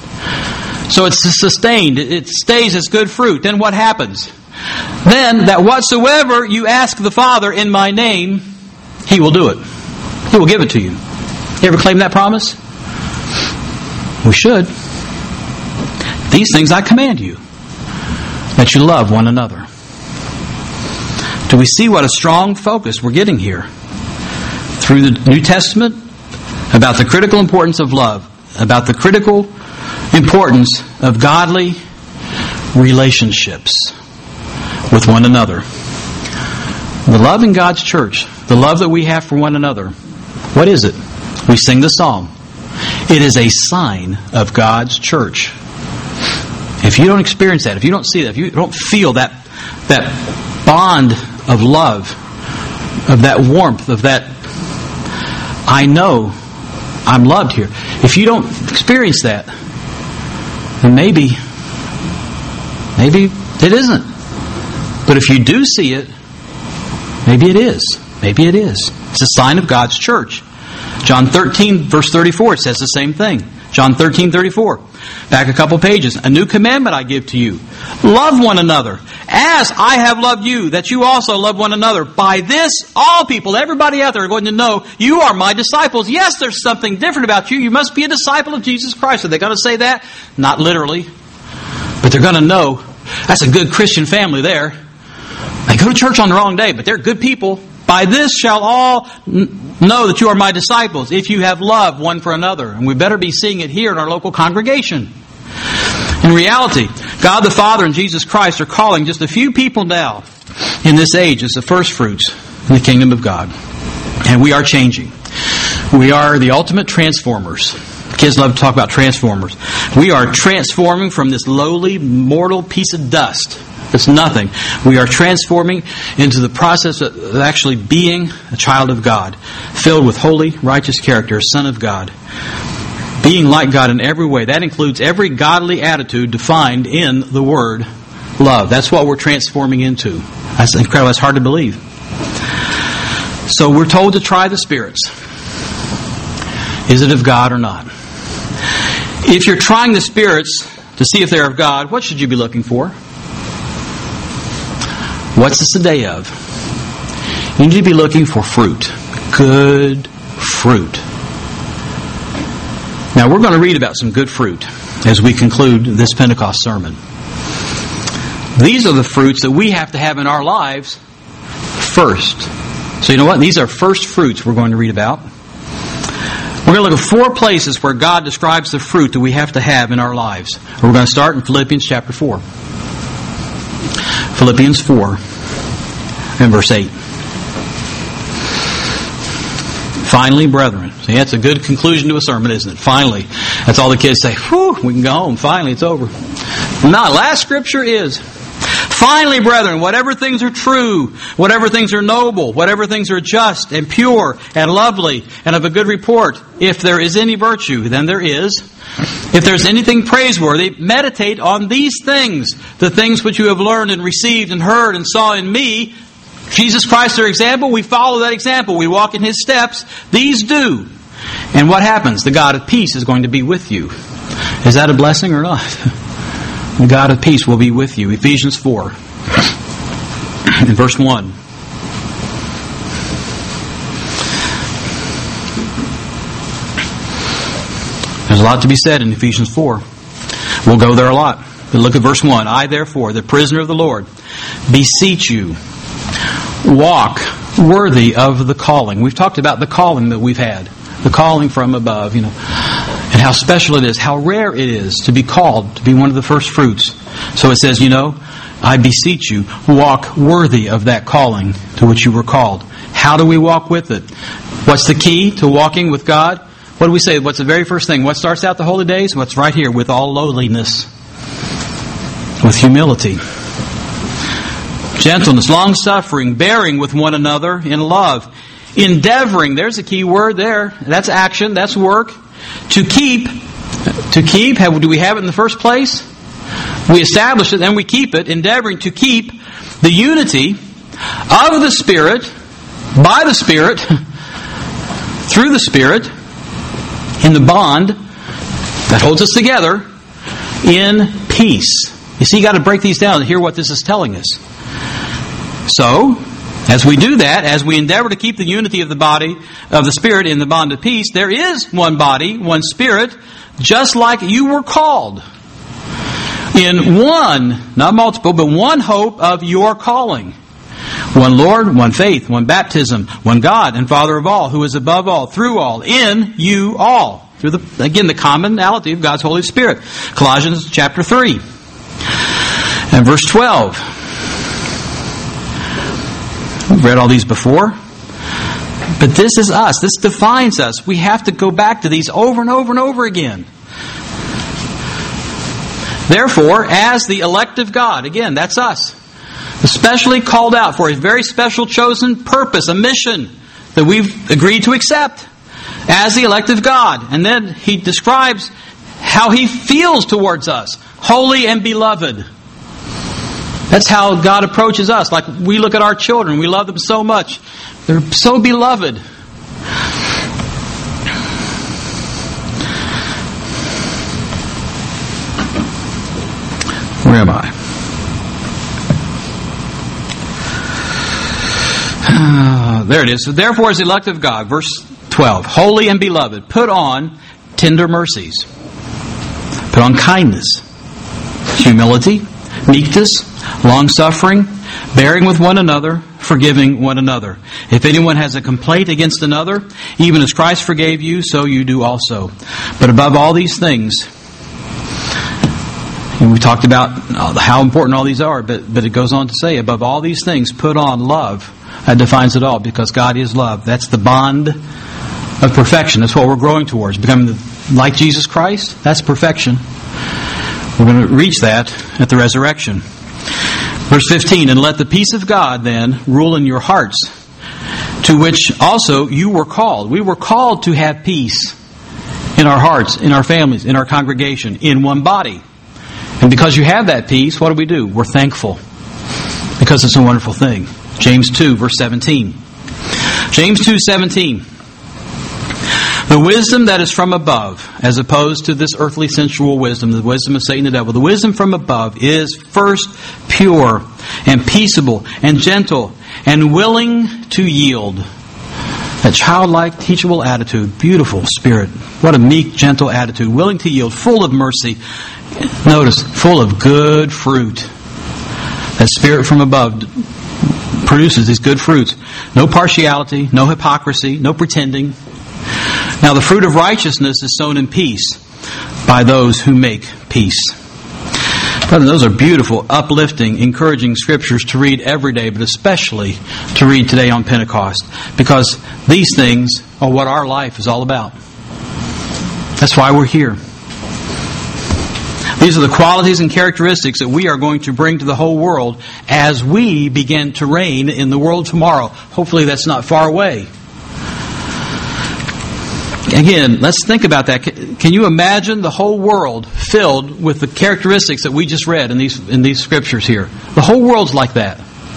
Speaker 1: So it's sustained. It stays as good fruit. Then what happens? Then that whatsoever you ask the Father in my name, He will do it. He will give it to you. You ever claim that promise? We should. These things I command you, that you love one another. Do we see what a strong focus we're getting here? Through the New Testament, about the critical importance of love, about the critical importance of godly relationships with one another. The love in God's church, the love that we have for one another, what is it? We sing the song. It is a sign of God's church. If you don't experience that, if you don't see that, if you don't feel that that bond of love, of that warmth, of that, I know I'm loved here. If you don't experience that, then maybe, maybe it isn't. But if you do see it, maybe it is. Maybe it is. It's a sign of God's church. John thirteen, verse thirty-four, it says the same thing. John thirteen, thirty-four. Back a couple pages. A new commandment I give to you. Love one another. As I have loved you, that you also love one another. By this, all people, everybody out there are going to know you are my disciples. Yes, there's something different about you. You must be a disciple of Jesus Christ. Are they going to say that? Not literally. But they're going to know. That's a good Christian family there. They go to church on the wrong day, but they're good people. By this shall all know that you are my disciples, if you have love one for another. And we better be seeing it here in our local congregation. In reality, God the Father and Jesus Christ are calling just a few people now in this age as the first fruits in the kingdom of God. And we are changing. We are the ultimate transformers. Kids love to talk about transformers. We are transforming from this lowly, mortal piece of dust. It's nothing. We are transforming into the process of actually being a child of God, filled with holy, righteous character, a son of God. Being like God in every way. That includes every godly attitude defined in the word love. That's what we're transforming into. That's incredible. That's hard to believe. So we're told to try the spirits. Is it of God or not? If you're trying the spirits to see if they're of God, what should you be looking for? What's this a day of? You need to be looking for fruit. Good fruit. Now we're going to read about some good fruit as we conclude this Pentecost sermon. These are the fruits that we have to have in our lives first. So you know what? These are first fruits we're going to read about. We're going to look at four places where God describes the fruit that we have to have in our lives. We're going to start in Philippians chapter four. Philippians four and verse eight. Finally, brethren. See, that's a good conclusion to a sermon, isn't it? Finally. That's all the kids say. Whew, we can go home. Finally, it's over. Now, last scripture is, finally, brethren, whatever things are true, whatever things are noble, whatever things are just and pure and lovely and of a good report, if there is any virtue, then there is. If there's anything praiseworthy, meditate on these things, the things which you have learned and received and heard and saw in me. Jesus Christ, our example, we follow that example. We walk in His steps. These do. And what happens? The God of peace is going to be with you. Is that a blessing or not? The God of peace will be with you. Ephesians four, in verse one. There's a lot to be said in Ephesians four. We'll go there a lot. But look at verse one. I, therefore, the prisoner of the Lord, beseech you, walk worthy of the calling. We've talked about the calling that we've had. The calling from above, you know, and how special it is, how rare it is to be called to be one of the first fruits. So it says, you know, I beseech you, walk worthy of that calling to which you were called. How do we walk with it? What's the key to walking with God? What do we say? What's the very first thing? What starts out the holy days? What's right here? With all lowliness. With humility. Gentleness, long-suffering, bearing with one another in love. Endeavoring, there's a key word there. That's action, that's work. To keep, to keep, have, do we have it in the first place? We establish it, then we keep it. Endeavoring to keep the unity of the Spirit, by the Spirit, through the Spirit, in the bond that holds us together, in peace. You see, you've got to break these down and hear what this is telling us. So, as we do that, as we endeavor to keep the unity of the body, of the Spirit in the bond of peace, there is one body, one Spirit, just like you were called. In one, not multiple, but one hope of your calling. One Lord, one faith, one baptism, one God and Father of all, who is above all, through all, in you all. Through the, again, the commonality of God's Holy Spirit. Colossians chapter three and verse twelve. We've read all these before. But this is us. This defines us. We have to go back to these over and over and over again. Therefore, as the elect of God, again, that's us, especially called out for a very special chosen purpose, a mission that we've agreed to accept as the elect of God. And then he describes how he feels towards us, holy and beloved. That's how God approaches us. Like we look at our children, we love them so much. They're so beloved. Where am I? Uh, there it is. So therefore, as the elect of God, verse twelve, holy and beloved, put on tender mercies. Put on kindness, humility, meekness, long-suffering, bearing with one another, forgiving one another. If anyone has a complaint against another, even as Christ forgave you, so you do also. But above all these things, and we talked about how important all these are, but, but it goes on to say, above all these things, put on love. That defines it all, because God is love. That's the bond of perfection. That's what we're growing towards. Becoming like Jesus Christ, that's perfection. We're going to reach that at the resurrection. Verse fifteen, and let the peace of God then rule in your hearts, to which also you were called. We were called to have peace in our hearts, in our families, in our congregation, in one body. And because you have that peace, what do we do? We're thankful, because it's a wonderful thing. James two, verse seventeen. James two, seventeen. The wisdom that is from above, as opposed to this earthly sensual wisdom, the wisdom of Satan and the devil, the wisdom from above is first pure and peaceable and gentle and willing to yield. That childlike, teachable attitude, beautiful spirit. What a meek, gentle attitude, willing to yield, full of mercy. Notice, full of good fruit. That spirit from above produces these good fruits. No partiality, no hypocrisy, no pretending. Now the fruit of righteousness is sown in peace by those who make peace. Brother, those are beautiful, uplifting, encouraging scriptures to read every day, but especially to read today on Pentecost, because these things are what our life is all about. That's why we're here. These are the qualities and characteristics that we are going to bring to the whole world as we begin to reign in the world tomorrow. Hopefully that's not far away. Again, let's think about that. Can you imagine the whole world filled with the characteristics that we just read in these in these scriptures here? The whole world's like that.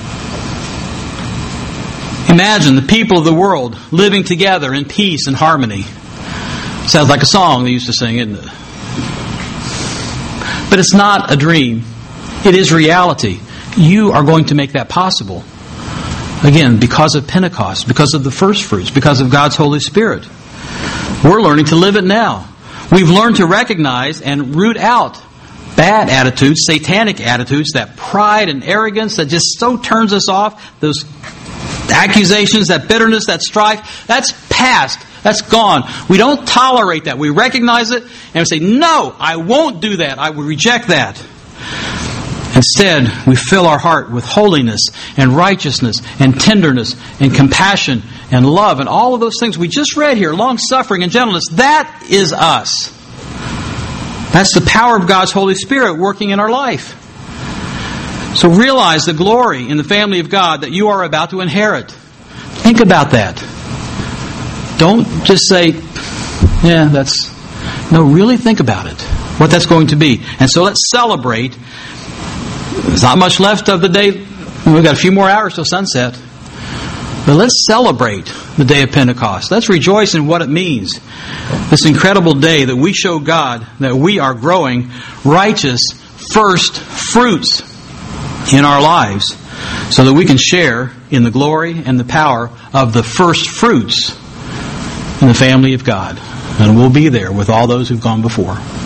Speaker 1: Imagine the people of the world living together in peace and harmony. Sounds like a song they used to sing, isn't it? But it's not a dream. It is reality. You are going to make that possible. Again, because of Pentecost, because of the first fruits, because of God's Holy Spirit. We're learning to live it now. We've learned to recognize and root out bad attitudes, satanic attitudes, that pride and arrogance that just so turns us off, those accusations, that bitterness, that strife. That's past. That's gone. We don't tolerate that. We recognize it and we say, no, I won't do that. I will reject that. Instead, we fill our heart with holiness and righteousness and tenderness and compassion and love and all of those things we just read here, long-suffering and gentleness. That is us. That's the power of God's Holy Spirit working in our life. So realize the glory in the family of God that you are about to inherit. Think about that. Don't just say, yeah, that's... No, really think about it, what that's going to be. And so let's celebrate. There's not much left of the day. We've got a few more hours till sunset. But let's celebrate the day of Pentecost. Let's rejoice in what it means. This incredible day that we show God that we are growing righteous first fruits in our lives so that we can share in the glory and the power of the first fruits in the family of God. And we'll be there with all those who've gone before.